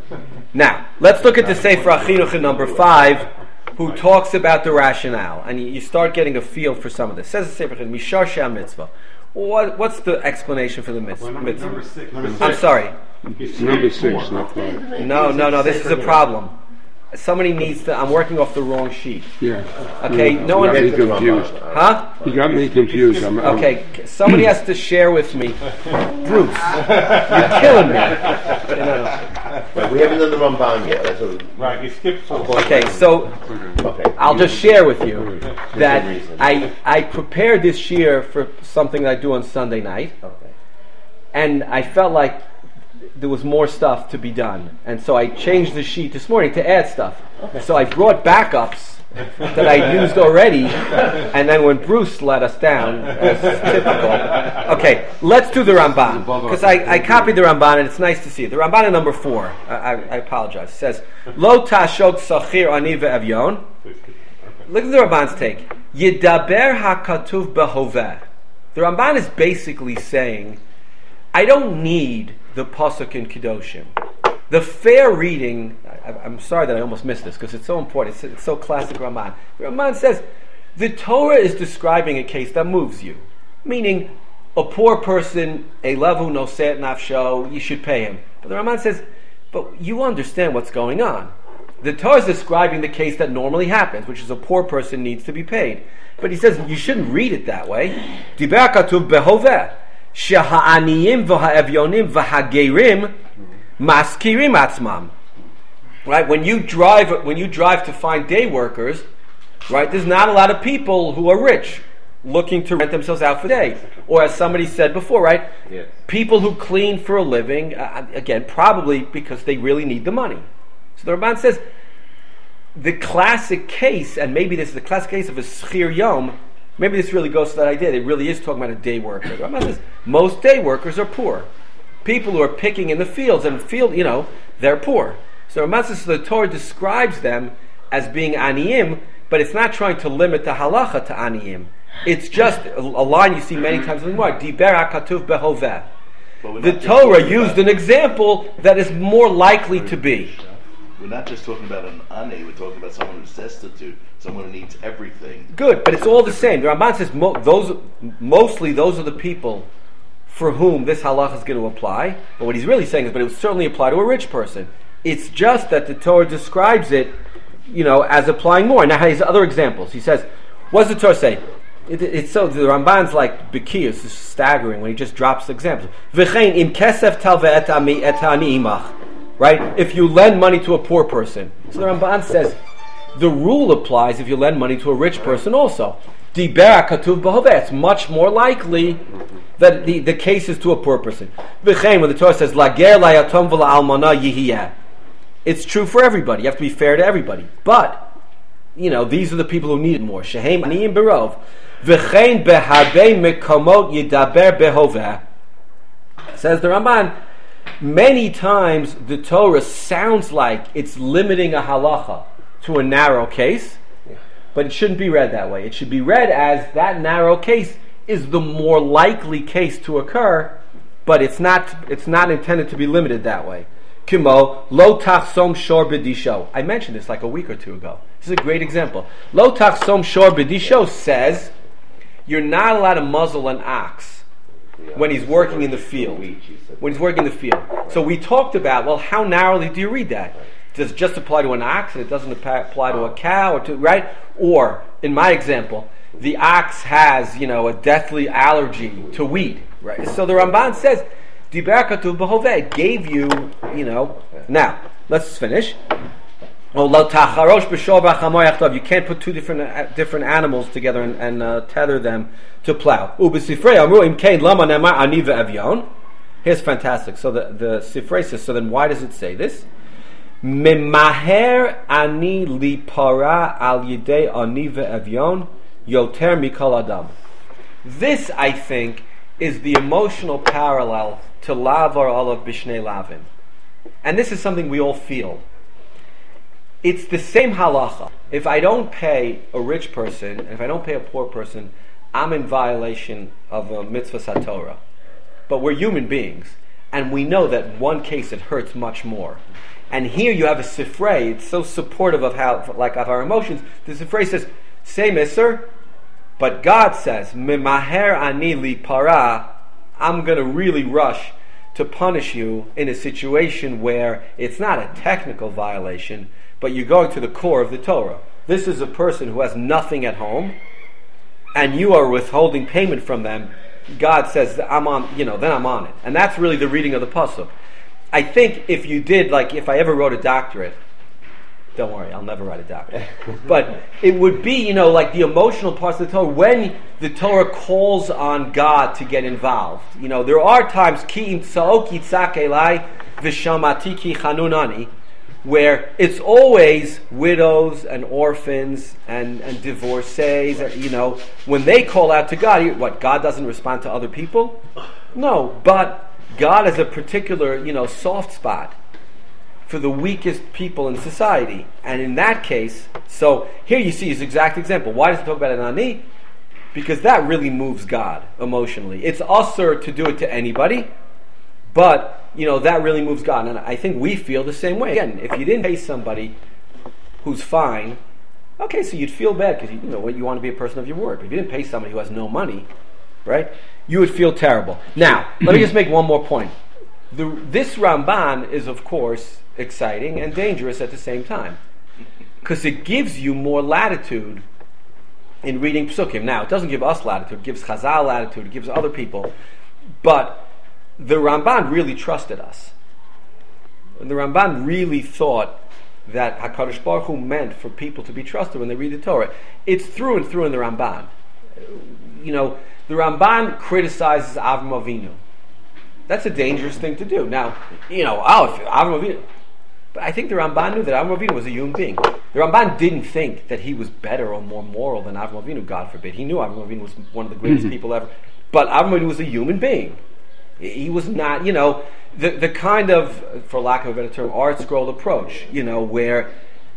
now, let's look at the Sefer HaChinuch in number five, who talks about the rationale. And you, you start getting a feel for some of this. Says the Sefer HaChinuch, Mishar Sham Mitzvah. What, what's the explanation for the mitz- Well, number, number mitzvah? six. Number six. I'm sorry. You see Number it six, four. not five. No, no, no, this is a problem. Somebody needs to, I'm working off the wrong sheet. Yeah. Okay, no one, You got me confused. huh? You got me confused. I'm, I'm, Okay, somebody has to share with me. Bruce, you're killing me. You know. Right, we haven't done the Ramban yet. That's what we, Right, you skipped four. Okay, so okay. I'll just share with you that reason. I, I prepared this year for something that I do on Sunday night, Okay. and I felt like there was more stuff to be done, and so I changed the sheet this morning to add stuff. So I brought backups that I used already, and then when Bruce let us down, as typical. Okay, let's do the Ramban, because I, I copied the Ramban, and it's nice to see it. The Ramban in number four, I, I, I apologize, says, Lo tashod sachir ani ve'evyon. Look at the Ramban's take. Yidaber hakatuv behoveh. The Ramban is basically saying, I don't need the pasuk in Kedoshim. The fair reading, I, I'm sorry that I almost missed this because it's so important, it's, it's so classic Ramban. The Ramban says, the Torah is describing a case that moves you. Meaning, a poor person, a levu noset nafsho, you should pay him. But the Ramban says, but you understand what's going on. The Torah is describing the case that normally happens, which is a poor person needs to be paid. But he says, you shouldn't read it that way. Diber katuv behoveh. Sheha'aniyim v'ha'evyonim v'ha'gerim maskirim atzmam. Right? When you drive, when you drive to find day workers, right? There's not a lot of people who are rich looking to rent themselves out for the day. Or as somebody said before, right? Yes. People who clean for a living, uh, again, probably because they really need the money. So the Ramban says the classic case, and maybe this is the classic case of a schir yom. Maybe this really goes to that idea. It really is talking about a day worker. The Ramban says most day workers are poor. People who are picking in the fields, and field, you know, they're poor. So Ramban says the Torah describes them as being aniyim, but it's not trying to limit the halacha to aniyim. It's just a, a line you see many times in the Gemara. Diber hakatuv behoveh. The Torah used an example that is more likely to be. We're not just talking about an ani, we're talking about someone who's destitute, someone who needs everything. Good, but it's all the same. The Ramban says mo- those, mostly those are the people for whom this halacha is going to apply. But what he's really saying is, but it would certainly apply to a rich person. It's just that the Torah describes it, you know, as applying more. Now, he has other examples. He says, what does the Torah say? It, it, it's so the Ramban's like Bekiyus is staggering when he just drops examples. V'chein im kesef talve et ami et ani imach. Right? If you lend money to a poor person. So the Ramban says the rule applies if you lend money to a rich person also. Diber katuv b'hoveh. It's much more likely that the, the case is to a poor person. V'chein, when the Torah says lager layatom v'la'almana yihiyeh. It's true for everybody. You have to be fair to everybody. But, you know, these are the people who need it more. Shehem aniyim berov. V'chein beharbe mekomot yidaber b'hoveh. Says the Ramban, many times the Torah sounds like it's limiting a halacha to a narrow case, but it shouldn't be read that way. It should be read as that narrow case is the more likely case to occur, but it's not it's not intended to be limited that way. Kimo, lo tachsom shor b'disho. I mentioned this like a week or two ago. This is a great example. Lo tachsom shor b'disho says you're not allowed to muzzle an ox when he's working in the field. When he's working in the field. So we talked about, well, how narrowly do you read that? Does it just apply to an ox and it doesn't apply to a cow, or to, right? Or, in my example, the ox has, you know, a deathly allergy to wheat, right? So the Ramban says, Diber katuv b'hoveh, gave you, you know. Now, let's finish. You can't put two different uh, different animals together and, and uh, tether them to plow. Here's fantastic. So the, the Sifrei says, so then why does it say this? Memaher ani li para al yidei ani ve'evyon yoter mikol adam. This, I think, is the emotional parallel to lavar olav bishnei lavim. And this is something we all feel. It's the same halacha. If I don't pay a rich person, and if I don't pay a poor person, I'm in violation of a mitzvah satorah. But we're human beings, and we know that in one case it hurts much more. And here you have a sifrei. It's so supportive of how, like, of our emotions. The sifrei says, "Say miser," but God says, "Memaher ani li para." I'm going to really rush to punish you in a situation where it's not a technical violation, but you're going to the core of the Torah. This is a person who has nothing at home, and you are withholding payment from them. God says, I'm on, you know, then I'm on it. And that's really the reading of the pasuk. I think if you did, like, if I ever wrote a doctorate, don't worry, I'll never write a doctorate. But it would be, you know, like the emotional parts of the Torah, when the Torah calls on God to get involved. You know, there are times, ki im tsaok yitzak elai v'shamati ki chanunani, where it's always widows and orphans and, and divorcees, you know, when they call out to God, what, God doesn't respond to other people? No, but God has a particular, you know, soft spot for the weakest people in society. And in that case, so here you see his exact example. Why does it talk about an ani? Because that really moves God emotionally. It's usher to do it to anybody, but you know, that really moves God. And I think we feel the same way. Again, if you didn't pay somebody who's fine, okay, so you'd feel bad because you, you know you want to be a person of your word. But if you didn't pay somebody who has no money, right, you would feel terrible. Now, let me just make one more point. The, this Ramban is, of course, exciting and dangerous at the same time, because it gives you more latitude in reading Psukim. Now, it doesn't give us latitude, it gives Chazal latitude, it gives other people, but the Ramban really trusted us. And the Ramban really thought that HaKadosh Baruch Hu meant for people to be trusted when they read the Torah. It's through and through in the Ramban. You know, the Ramban criticizes Avram Avinu. That's a dangerous thing to do. Now, you know, oh, if Avram Avinu... But I think the Ramban knew that Avram Avinu was a human being. The Ramban didn't think that he was better or more moral than Avram Avinu, God forbid. He knew Avram Avinu was one of the greatest mm-hmm. people ever. But Avram Avinu was a human being. He was not, you know, the, the kind of, for lack of a better term, art scroll approach, you know, where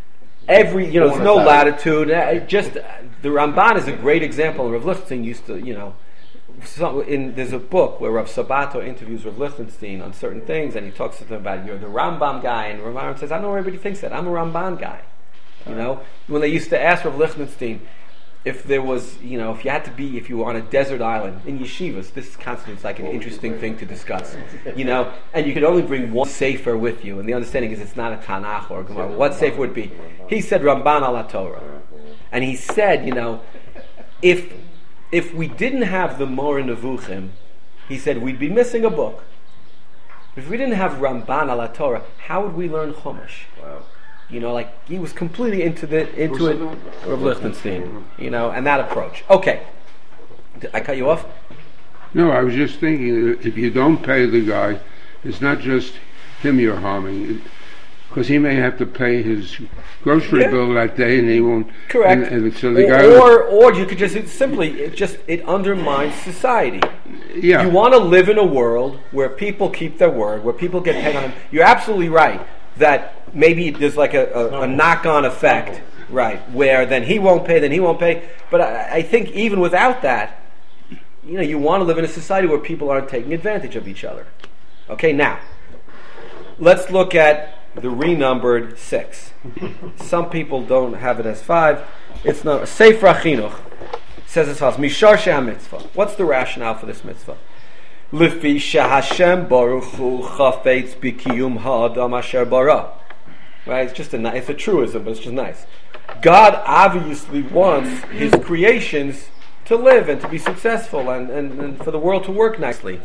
every, you know, there's no Bonus latitude. Uh, Just, uh, the Ramban is a great example. Rav Lichtenstein used to, you know, some, in, there's a book where Rav Sabato interviews Rav Lichtenstein on certain things, and he talks to them about, you're the Rambam guy, and Rav says, I know everybody thinks that. I'm a Ramban guy. You know, when they used to ask Rav Lichtenstein if there was, you know, if you had to be, if you were on a desert island in yeshivas, this constitutes like an interesting thing to discuss, you know, and you could only bring one sefer with you, and the understanding is it's not a Tanakh or a Gemara. What sefer would it be? He said Ramban ala Torah, and he said, you know, if if we didn't have the Moreh Nevuchim, he said we'd be missing a book. If we didn't have Ramban ala Torah, how would we learn Chumash? Wow. You know, like he was completely into the into it. Rav Lichtenstein, you know, and that approach. Okay, Did I cut you off? No, I was just thinking that if you don't pay the guy, it's not just him you're harming, because he may have to pay his grocery Yeah. bill that day, and he won't. Correct. And, and so the or, guy. or or you could just it simply it just it undermines society. Yeah. You want to live in a world where people keep their word, where people get paid on them. You're absolutely right that maybe there's like a, a, a knock-on effect, right? Where then he won't pay, then he won't pay. But I, I think even without that, you know, you want to live in a society where people aren't taking advantage of each other. Okay, now let's look at the renumbered six. Some people don't have it as five. It's not Sefer HaChinuch. Says as follows: Mishar Sheha Mitzvah. What's the rationale for this mitzvah? Lefi Shehashem Baruch Hu Chafetz B'Kiyum Ha'Adam Asher Bara. Right? It's just a it's a truism, but it's just nice. God obviously wants His creations to live and to be successful, and, and, and for the world to work nicely.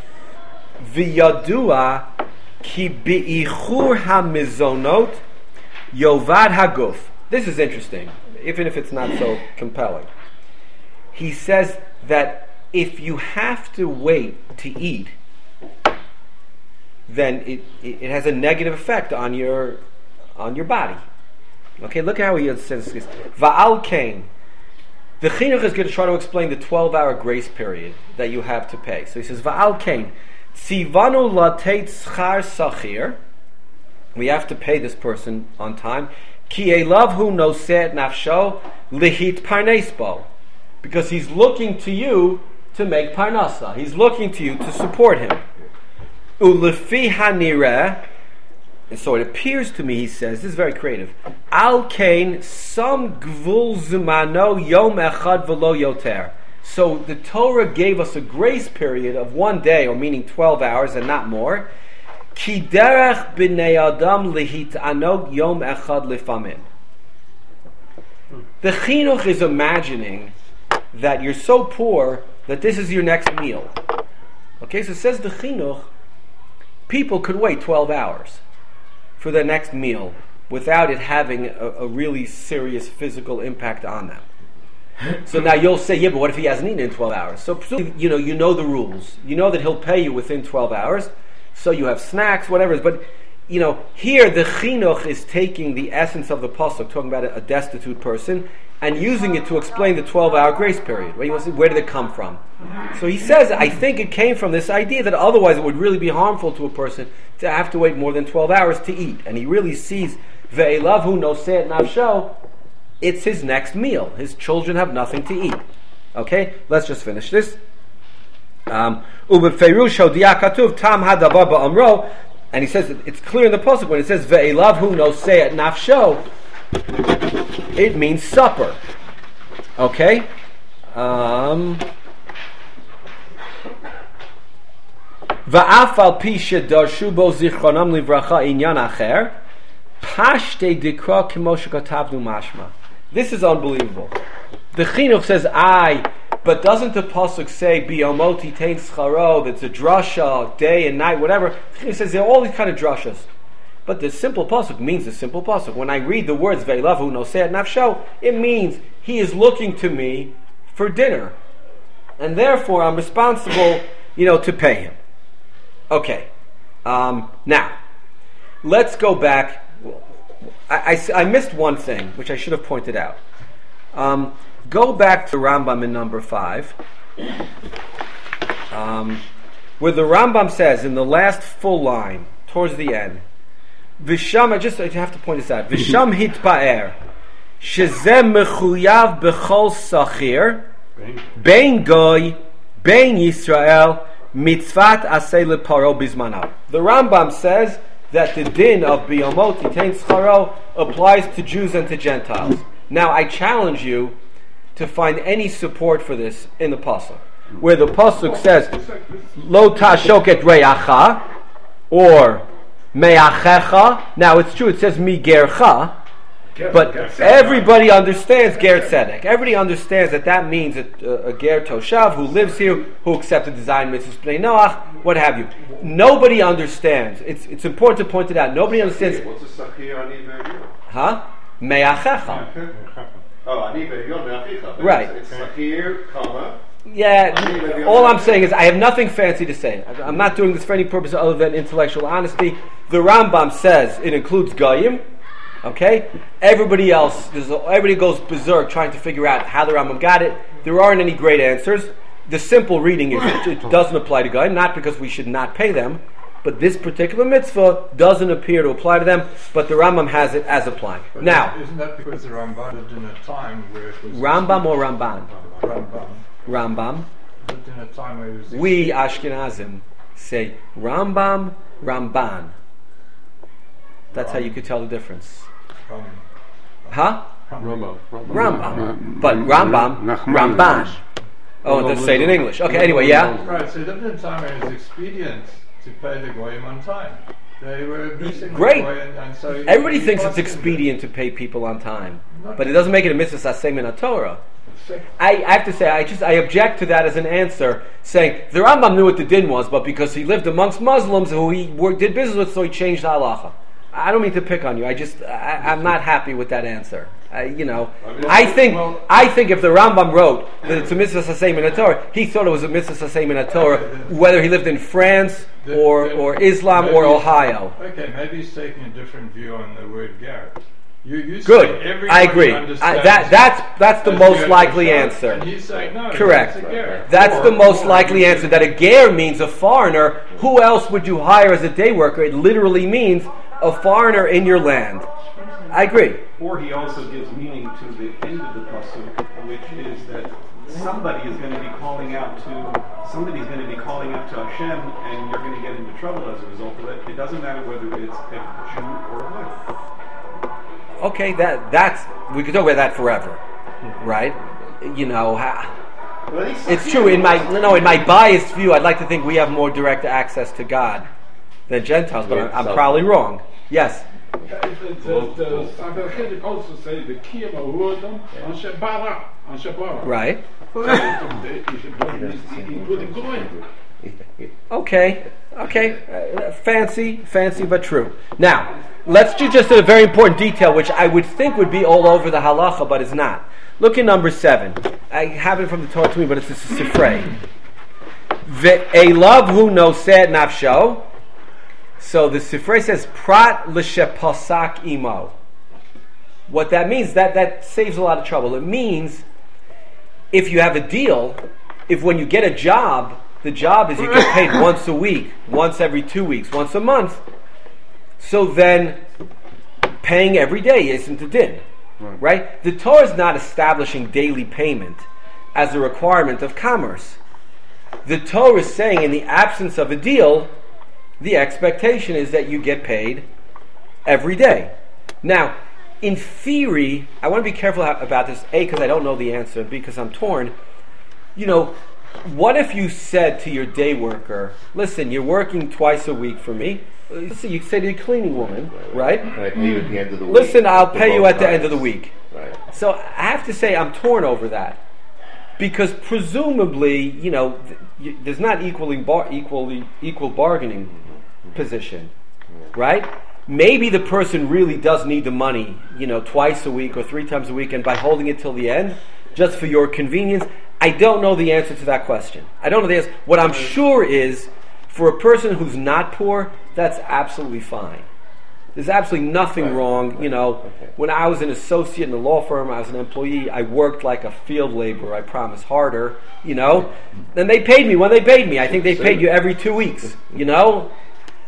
V'yadua ki bi'ichur hamizonot yovad haguf. This is interesting, even if it's not so compelling. He says that if you have to wait to eat, then it, it, it has a negative effect on your on your body. Okay, look how he says this. Va'al kain. The Chinuch is going to try to explain the twelve-hour grace period that you have to pay. So he says, Va'al kain. Tzivanu lateit schar sachir. We have to pay this person on time. Ki elav hu noseh nafsho lihit parnes bo. Because he's looking to you to make parnasa. He's looking to you to support him. Ulefi hanireh. And so it appears to me, he says, this is very creative. Al kain sam gvul zumano yom echad v'lo yoter. So the Torah gave us a grace period of one day, or meaning twelve hours and not more. Ki derech b'nei adam lihit'anog yom echad lifamin. The Chinuch is imagining that you're so poor that this is your next meal. Okay, so it says the Chinuch, people could wait twelve hours for their next meal without it having a, a really serious physical impact on them. So now you'll say, yeah, but what if he hasn't eaten in twelve hours? So you know, you know the rules. You know that he'll pay you within twelve hours. So you have snacks, whatever it is. But you know, here the Chinuch is taking the essence of the pasuk, talking about a, a destitute person, and using it to explain the twelve-hour grace period. Right? You want to see, where did it come from? So he says, I think it came from this idea that otherwise it would really be harmful to a person to have to wait more than twelve hours to eat. And he really sees, Ve'elav hu noseh nafsho, it's his next meal. His children have nothing to eat. Okay? Let's just finish this. Um, Ubeferush hodiah katuv tam hadavar ba'amro. And he says, it's clear in the pasuk when it says, Ve'elav hu noseh nafsho, it means supper. Okay? Um... Va'af al pi shedarshu bo zichronam livracha inyan acher, pashte dikra kemo shekatavnu mashma. This is unbelievable. The Chinuch says, "I," but doesn't the pasuk say "Biyomoti tein scharo"? That's a drasha, day and night, whatever. The Chinuch says there are all these kind of drashas, but the simple pasuk means the simple pasuk. When I read the words "Ve'elavu noseh nafsho," it means he is looking to me for dinner, and therefore I'm responsible, you know, to pay him. Okay, um, now let's go back. I, I, I missed one thing, which I should have pointed out. Um, go back to Rambam in number five, um, where the Rambam says in the last full line, towards the end, Visham, I just I have to point this out, Visham hitpa'er, Shezem mechuyav b'chol sachir, bein goy, bein Yisrael, mitzvat aseh leparo bizmanav. The Rambam says that the din of biyomot yitain scharo applies to Jews and to Gentiles. Now, I challenge you to find any support for this in the pasuk, where the pasuk says lo tashok et reyacha or me'achecha. Now, it's true; it says mi gercha, but everybody understands ger tzedek. Everybody understands that that means a, a, a ger toshav who lives here, who accepted the Zion mitzvahs b'nei Noach, what have you. Nobody understands. It's it's important to point it out. Nobody understands. What's a sakir ani ve'yon? Huh? Me'achecha. Oh, ani ve'yon me'achicha. Right. It's sakir, comma. Yeah, all I'm saying is I have nothing fancy to say. I'm not doing this for any purpose other than intellectual honesty. The Rambam says it includes Goyim. Okay? Everybody else, there's, everybody goes berserk trying to figure out how the Rambam got it. There aren't any great answers. The simple reading is it, it doesn't apply to Goyim, not because we should not pay them, but this particular mitzvah doesn't appear to apply to them, but the Rambam has it as applying. But now, isn't that because the Rambam lived in a time where it was Rambam or Ramban? Rambam Rambam. lived in a time where it was We Ashkenazim say Rambam, Ramban. That's how you could tell the difference. Ram, Huh? Rambam. Rambam. But Rambam, Ramban. Oh, let's say it in English. Okay, anyway, yeah? right, so he lived in a time where it was expedient to pay the Goyim on time. They were missing Great. the Goyim, and so he- Everybody he thinks it's busted expedient to pay people on time. But it doesn't make it a mitzvah saseh min Torah. I, I have to say, I just I object to that as an answer, saying the Rambam knew what the din was, but because he lived amongst Muslims who he worked, did business with, so he changed the halacha. I don't mean to pick on you. I just I, I'm not happy with that answer. I, you know, I think I think if the Rambam wrote that it's a mitzvah saseh min Torah, he thought it was a mitzvah saseh min Torah, whether he lived in France or or Islam or Ohio. Okay, maybe he's taking a different view on the word Garrett. You, you Good. say everybody I agree. I, understands that that's that's the as most Garrett likely Shah, answer. And he's saying no. Correct. It's a Garrett. That's Or- the most or- likely answer. That a ger means a foreigner. Who else would you hire as a day worker? It literally means a foreigner in your land. I agree. Or he also gives meaning to the end of the pasuk, which is that somebody is going to be calling out to somebody's going to be calling out to Hashem, and you're going to get into trouble as a result of it. It doesn't matter whether it's a Jew or a white. Okay, that that's we could talk about that forever, right? You know, ha, it's true. In my no, in my biased view, I'd like to think we have more direct access to God than Gentiles, but I'm, I'm probably wrong. Yes. The Avrahamic also say the kiyam ha'uodom on Shebara, on Shebara. Right. Including Goyim. Okay, okay, uh, fancy, fancy, but true. Now, let's do just a very important detail, which I would think would be all over the halacha, but is not. Look at number seven. I have it from the Torah to me, but it's a sifrei. Ve'elav hu noseh nafsho. So the sifrei says prat l'shepasak imo. What that means, that that saves a lot of trouble. It means if you have a deal, if when you get a job, the job is you get paid once a week, once every two weeks, once a month. So then, paying every day isn't a din, right? right? The Torah is not establishing daily payment as a requirement of commerce. The Torah is saying, in the absence of a deal, the expectation is that you get paid every day. Now, in theory, I want to be careful about this. A, because I don't know the answer. B, because I'm torn. You know. What if you said to your day worker, listen, you're working twice a week for me. Listen, you say to your cleaning woman, right? And I pay you at the end of the week. Listen, I'll for pay you both at the end times. of the week. Right. So I have to say I'm torn over that. Because presumably, you know, th- you, there's not equally bar- equally equal bargaining position, right? Maybe the person really does need the money, you know, twice a week or three times a week, and by holding it till the end, just for your convenience, I don't know the answer to that question. I don't know the answer. What I'm sure is, for a person who's not poor, that's absolutely fine. There's absolutely nothing Right. wrong. Right. You know, Okay. when I was an associate in a law firm, I was an employee, I worked like a field laborer, I promise, harder, you know. And they paid me when they paid me. I think they paid you every two weeks, you know.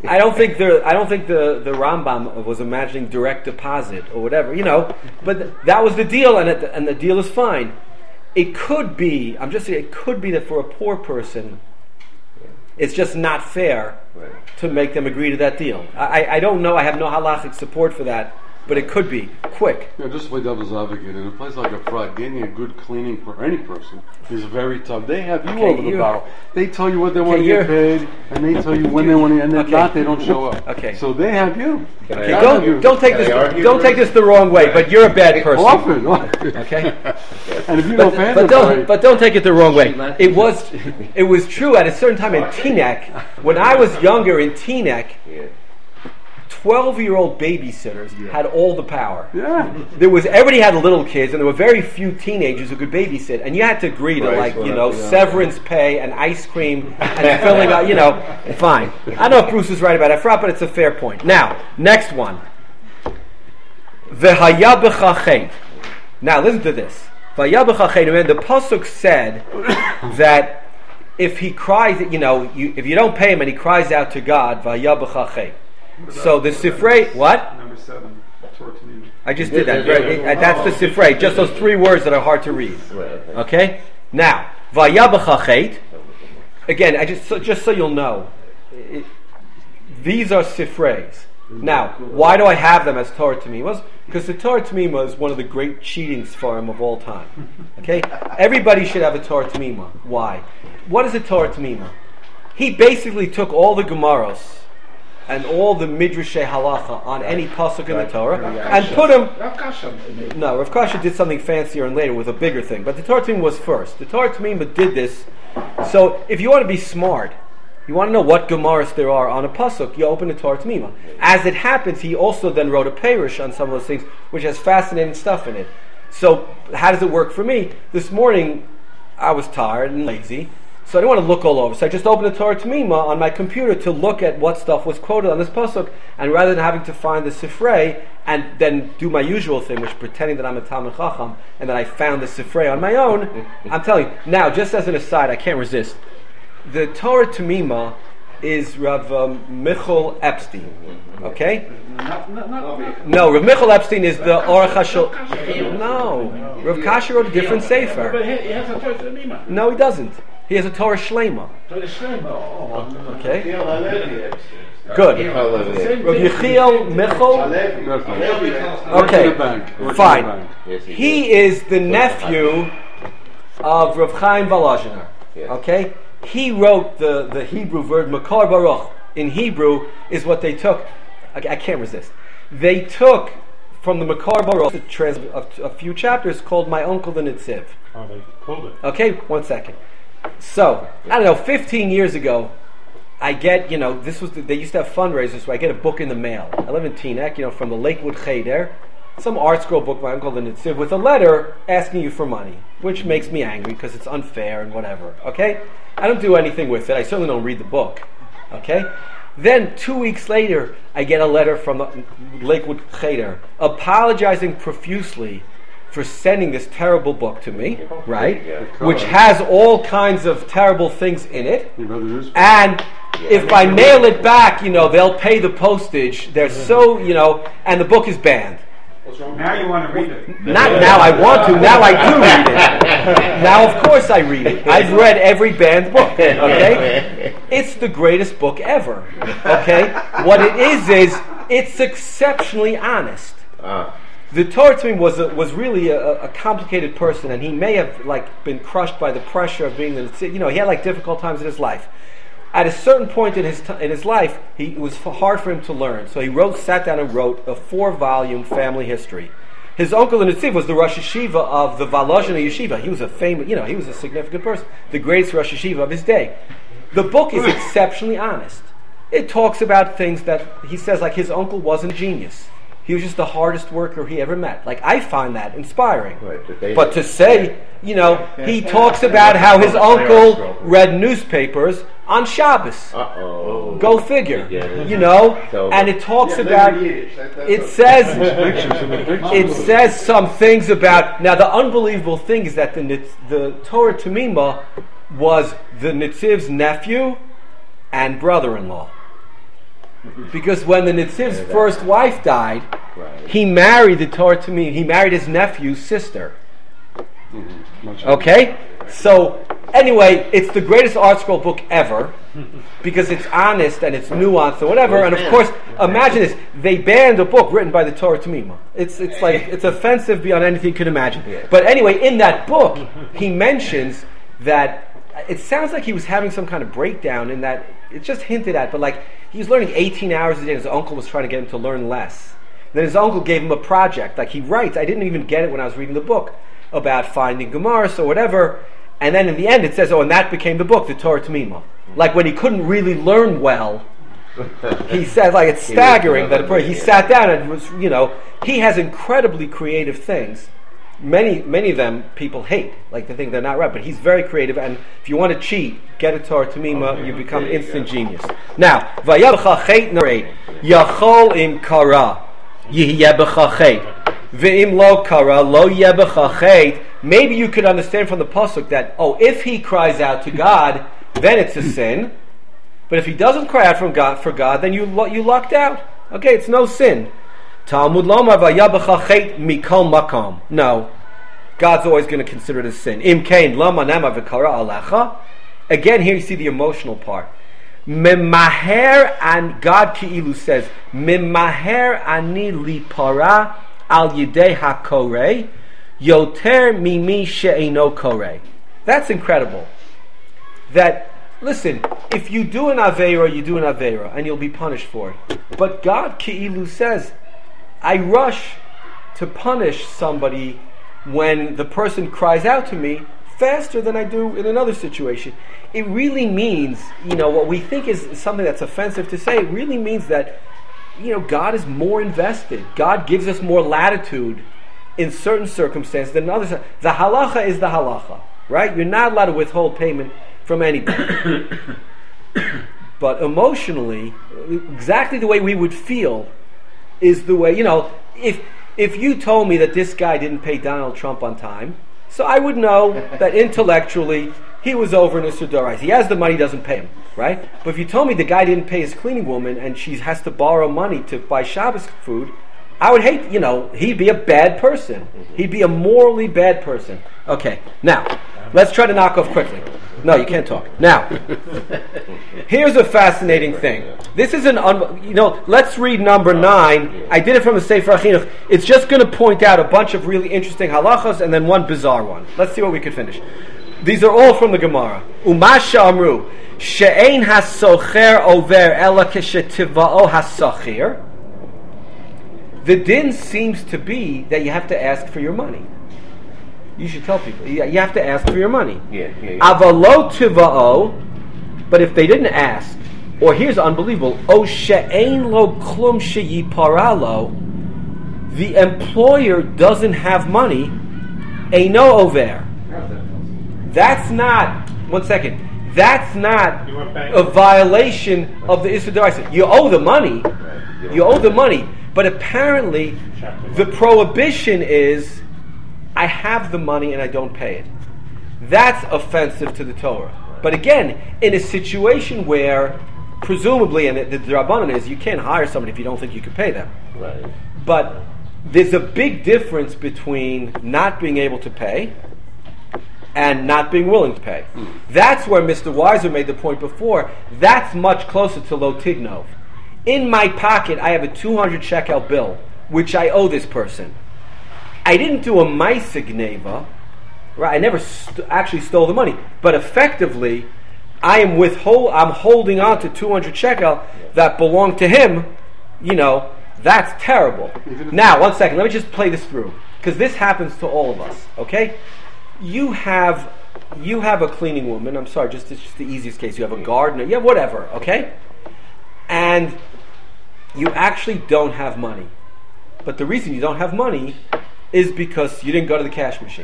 I don't think the I don't think the, the Rambam was imagining direct deposit or whatever, you know. But th- that was the deal, and it, and the deal is fine. It could be. I'm just saying. It could be that for a poor person, it's just not fair Right. to make them agree to that deal. I, I don't know. I have no halachic support for that, but it could be quick. You know, just to play devil's advocate, in a place like a Frat, getting a good cleaning for any person is very tough. They have you Okay, over the you- barrel. They tell you what they want to you're- get paid, and they tell you when they want to, and if Okay. not, they don't show up. Okay. So they have you. Can I Okay, argue? don't don't take Can this I argue? don't take this the wrong way, but you're a bad person. Often. often. Okay. And if you But, don't pay but them don't right, but don't take it the wrong way. It was it was true at a certain time in Teaneck. When I was younger in Teaneck, Yeah. twelve-year-old babysitters had all the power. yeah. There was everybody had little kids, and there were very few teenagers who could babysit, and you had to agree to Right, like so you know yeah. severance pay and ice cream and filling out. You know, fine. I don't know if Bruce is right about Efrat, but it's a fair point. Now, next one. V'haya b'chachet. Now listen to this. V'haya b'chachet. And the pasuk said that if he cries, you know, you, if you don't pay him and he cries out to God, v'haya b'chachet. So the Sifrei, what? Number seven, Torah to me. I just did that. Right? It- that's the Sifrei. Just those three words that are hard to read. Right, okay. Okay. Now, v'haya b'chachet. Again, I just so, just so you'll know, it, these are Sifreis. Now, why do I have them as Torah Tamimas? Because the Torah Tamima is one of the great cheating Sfarim of all time. Okay? Everybody should have a Torah Tamima. Why? What is a Torah Tamima? He basically took all the Gemaros and all the Midrashay Halacha on any pasuk in the Torah and put them. Rav Kasha made. No, Rav Kasha did something fancier and later with a bigger thing. But the Torah Tamima was first. The Torah Tamima did this. So if you want to be smart, you want to know what Gemaras there are on a pasuk, you open the Torah Tamima. As it happens, he also then wrote a Perush on some of those things, which has fascinating stuff in it. So how does it work for me? This morning, I was tired and lazy, so I didn't want to look all over. So I just opened the Torah Tamima on my computer to look at what stuff was quoted on this pasuk, and rather than having to find the Sifrei and then do my usual thing, which pretending that I'm a Talmud Chacham, and that I found the Sifrei on my own, I'm telling you. Now, just as an aside, I can't resist. The Torah Tamima is Rav um, Michal Epstein. Okay? Not, not, not, No, Rav Michal Epstein is the Aruch HaShulchan. No, Rav Kasha wrote a different but sefer. he, he has a Torah Tamima. No, he doesn't. He has a Torah Shlema. Torah Shlema. Oh, Okay? Neil Halevi. Good. Halevi. Rav Yechiel Michal. Halevi. Okay, Work in the bank. Work in the fine. bank. Yes, he He did. is the nephew of Rav Chaim Volozhiner. Yes. Okay? He wrote the, the Hebrew word Makar Baruch. In Hebrew is what they took. I, I can't resist. They took from the Makar Baruch a, trans, a, a few chapters called My Uncle the Nitziv. Oh, they pulled it. Okay, one second. So, I don't know, fifteen years ago, I get, you know, this was, the, they used to have fundraisers, so I get a book in the mail. I live in Teaneck, you know, from the Lakewood Cheder, some art scroll book by Uncle the Nitziv with a letter asking you for money, which makes me angry because it's unfair and whatever, okay? I don't do anything with it. I certainly don't read the book, okay? Then, two weeks later, I get a letter from the Lakewood Cheder apologizing profusely for sending this terrible book to me, right? Yeah. Which has all kinds of terrible things in it. You read the newspaper? And if I mail it back, you know, they'll pay the postage. They're so, you know, and the book is banned. Now you want to read it. Not now I want to, now I do read it. Now, of course, I read it. I've read every banned book, okay? It's the greatest book ever, okay? What it is, is it's exceptionally honest. Ah. The Torah to me was a, was really a, a complicated person, and he may have like been crushed by the pressure of being the, you know, he had like difficult times in his life. At a certain point in his t- in his life, he, it was f- hard for him to learn. So he wrote, sat down, and wrote a four-volume family history. His uncle the Nitziv was the Rosh Yeshiva of the Volozhiner Yeshiva. He was a famous, you know, he was a significant person, the greatest Rosh Yeshiva of his day. The book is exceptionally honest. It talks about things that he says, like his uncle wasn't a genius. He was just the hardest worker he ever met. Like, I find that inspiring. Right, but they- But to say, you know, he talks about how his uncle read newspapers on Shabbos. Uh-oh. Go figure. Yeah. You know? So- And it talks Yeah, about, maybe Yiddish. That- that's it okay. says, Pictures in the pictures. it says some things about, now the unbelievable thing is that the, Nitz- the Torah Tamima was the Nitziv's nephew and brother-in-law. Because when the Nitziv's first wife died, he married the Torah Tamim. He married his nephew's sister. Okay? So, anyway, it's the greatest art scroll book ever because it's honest and it's nuanced or whatever. And of course, imagine this. They banned a book written by the Torah Tamim. It's, it's like, it's offensive beyond anything you could imagine. But anyway, in that book, he mentions that it sounds like he was having some kind of breakdown in that it's just hinted at, but like he was learning eighteen hours a day and his uncle was trying to get him to learn less. Then his uncle gave him a project. Like he writes, I didn't even get it when I was reading the book about finding Gemaras or whatever. And then in the end it says, oh, and that became the book, the Torah Tamima. Like when he couldn't really learn well, he said, like it's staggering that a, he sat down and was, you know, he has incredibly creative things. Many, many of them people hate, like they think they're not right, but he's very creative. And if you want to cheat, get a Torah Tamima, okay, you become okay, instant yeah. genius. Now, vayabcha chet narei yachol im kara yihyebecha chet ve'im lo kara lo yebecha chet. Maybe you could understand from the pasuk that oh, if he cries out to God, then it's a sin. But if he doesn't cry out from God for God, then you you lucked out. Okay, it's no sin. Talmud lomar vayabecha chet mikol makom. No, God's always going to consider it a sin. Im kain lama nama v'kara alecha. Again, here you see the emotional part. Mimaher, and God ki'ilu says, Mimaher ani lipara al yidei hakore yoter mimi she'eno kore. That's incredible. That, listen, if you do an aveira, you do an aveira, and you'll be punished for it. But God ki'ilu says, I rush to punish somebody when the person cries out to me faster than I do in another situation. It really means, you know, what we think is something that's offensive to say, it really means that, you know, God is more invested. God gives us more latitude in certain circumstances than others. The halacha is the halacha, right? You're not allowed to withhold payment from anybody. But emotionally, exactly the way we would feel is the way, you know, if if you told me that this guy didn't pay Donald Trump on time, so I would know that intellectually he was over in a Sudarais. He has the money, doesn't pay him, right? But if you told me the guy didn't pay his cleaning woman and she has to borrow money to buy Shabbos food, I would hate, you know, he'd be a bad person. He'd be a morally bad person. Okay, now, let's try to knock off quickly. No, you can't talk. Now, here's a fascinating thing. This is an, un- you know, let's read number nine. I did it from the Sefer HaChinuch. It's just going to point out a bunch of really interesting halachas and then one bizarre one. Let's see what we can finish. These are all from the Gemara. Umasha amru, she'ein hasocher over ela keshetivao hasocher. The din seems to be that you have to ask for your money. You should tell people. You have to ask for your money. Yeah, yeah, yeah. Avalo tivao, but if they didn't ask, or here's unbelievable, o she'ein lo klum sheyiparalo, the employer doesn't have money, eino over. That's not, one second, that's not a violation of the Issur D'Oraisa. You owe the money, you owe the money, but apparently the prohibition is, I have the money and I don't pay it. That's offensive to the Torah. But again, in a situation where, presumably, and the, the Rabbanan is, you can't hire somebody if you don't think you can pay them. Right. But there's a big difference between not being able to pay and not being willing to pay. Mm. That's where Mister Weiser made the point before. That's much closer to lo tignov. In my pocket, I have a two hundred shekel bill, which I owe this person. I didn't do a ma'aseh gneva, right? I never st- actually stole the money, but effectively, I am withhold. I'm holding on to two hundred shekel that belonged to him. You know, that's terrible. Now, one second. Let me just play this through, because this happens to all of us. Okay, you have you have a cleaning woman. I'm sorry, just it's just the easiest case. You have a gardener. You have whatever. Okay, and you actually don't have money, but the reason you don't have money is because you didn't go to the cash machine.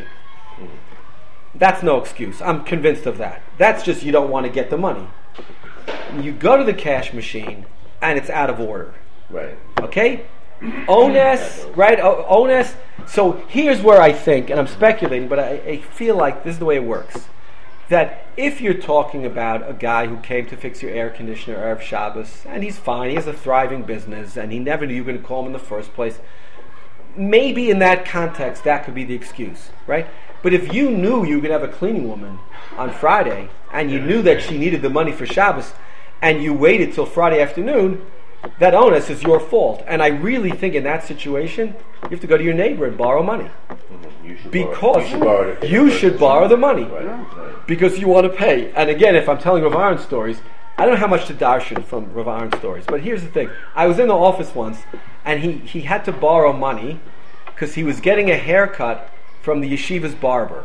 That's no excuse. I'm convinced of that. That's just you don't want to get the money. You go to the cash machine and it's out of order. Right. Okay? Onus, right? O- onus. So here's where I think, and I'm speculating, but I, I feel like this is the way it works. that if you're talking about a guy who came to fix your air conditioner Erev Shabbos, and he's fine, he has a thriving business, and he never knew you were going to call him in the first place, maybe in that context that could be the excuse, right? But if you knew you were going to have a cleaning woman on Friday, and you knew that she needed the money for Shabbos, and you waited till Friday afternoon, that onus is your fault. And I really think in that situation, you have to go to your neighbor and borrow money. You should Because borrow, you should borrow, it. you should borrow the money. Right, right. Because you want to pay. And again, if I'm telling Rav Aaron stories, I don't know how much to darshan from Rav Aaron stories, but here's the thing. I was in the office once, and he, he had to borrow money because he was getting a haircut from the yeshiva's barber.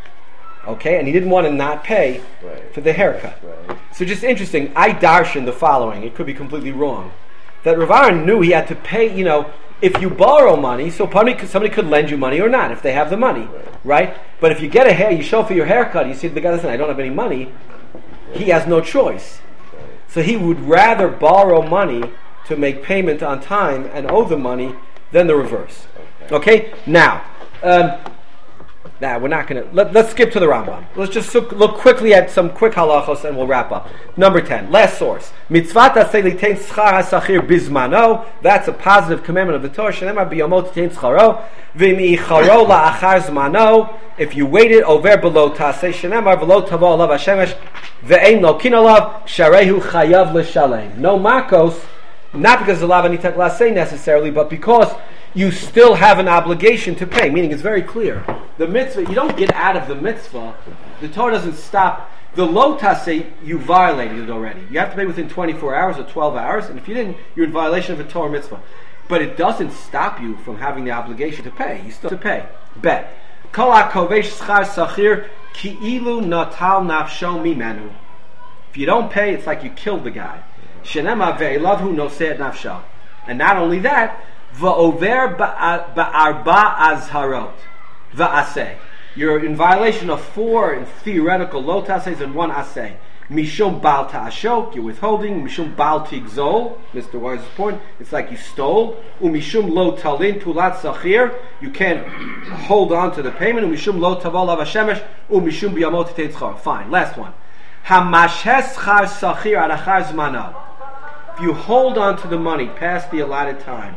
Okay, and he didn't want to not pay Right. for the haircut. Right. So just interesting, I darshan the following, it could be completely wrong, that Rav Aaron knew he had to pay, you know, if you borrow money, so somebody, somebody could lend you money or not, if they have the money, right? right? But if you get a hair, you show for your haircut, you see the guy, listen, I don't have any money, he has no choice. So he would rather borrow money to make payment on time and owe the money than the reverse. Okay, okay? Now, um, Now, we're not going to... Let, let's skip to the Rambam. Let's just look, look quickly at some quick halachos and we'll wrap up. Number ten, last source. Mitzvat aseh litein schar ha-sachir bizmano. That's a positive commandment of the Torah. Shenemar biyomot titein scharo. V'mi'icharo la'achar zmano. If you waited over below taseh shenemar v'lo tavo alav hashemesh ve'ein lokin alav sharehu chayav l'shalem. No makos, not because of lav anitak laseh necessarily, but because you still have an obligation to pay. Meaning it's very clear. The mitzvah, you don't get out of the mitzvah. The Torah doesn't stop. The lo taseh, you violated it already. You have to pay within twenty-four hours or twelve hours, and if you didn't, you're in violation of a Torah mitzvah. But it doesn't stop you from having the obligation to pay. You still have to pay. Bet. Kol ha'kovesh schar sachir ki'ilu natal nafsho mimenu. If you don't pay, it's like you killed the guy. Shenema ve'elavhu noseh et nafsho. And not only that, va'over ba'arba azharot. Va'aseh. You're in violation of four theoretical lo tases and one aseh. Mishum bal ta'ashok, you're withholding. Mishum bal tigzol, Mister Wise's point, it's like you stole. Umishum lo talin tulat sachir, you can't hold on to the payment. Umishum lo taval av hashemesh, umishum biyamot titein tzchar. Fine, last one. Hamashes char sachir adachar zmano. If you hold on to the money past the allotted time,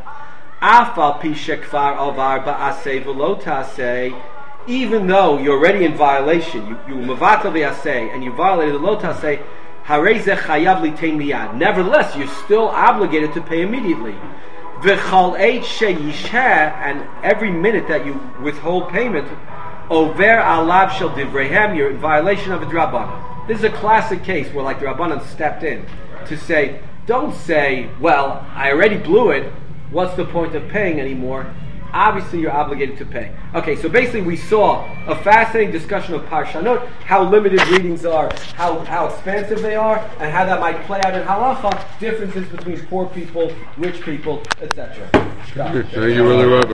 afal pi shekvar avar ba'aseh v'lo taseh, even though you're already in violation, you you mavatal v'aseh, and you violated the lo taseh, harei zeh chayav litein miyad. Nevertheless, you're still obligated to pay immediately. V'chal eit sheyisheh, and every minute that you withhold payment, over alav shel divrehem, you're in violation of a drabanan. This is a classic case where, like, the Rabbanan stepped in to say, don't say, well, I already blew it, what's the point of paying anymore? Obviously you're obligated to pay. Okay, so basically we saw a fascinating discussion of Parshanot, how limited readings are, how, how expansive they are, and how that might play out in halacha, differences between poor people, rich people, et cetera. Thank you, Brother Robert.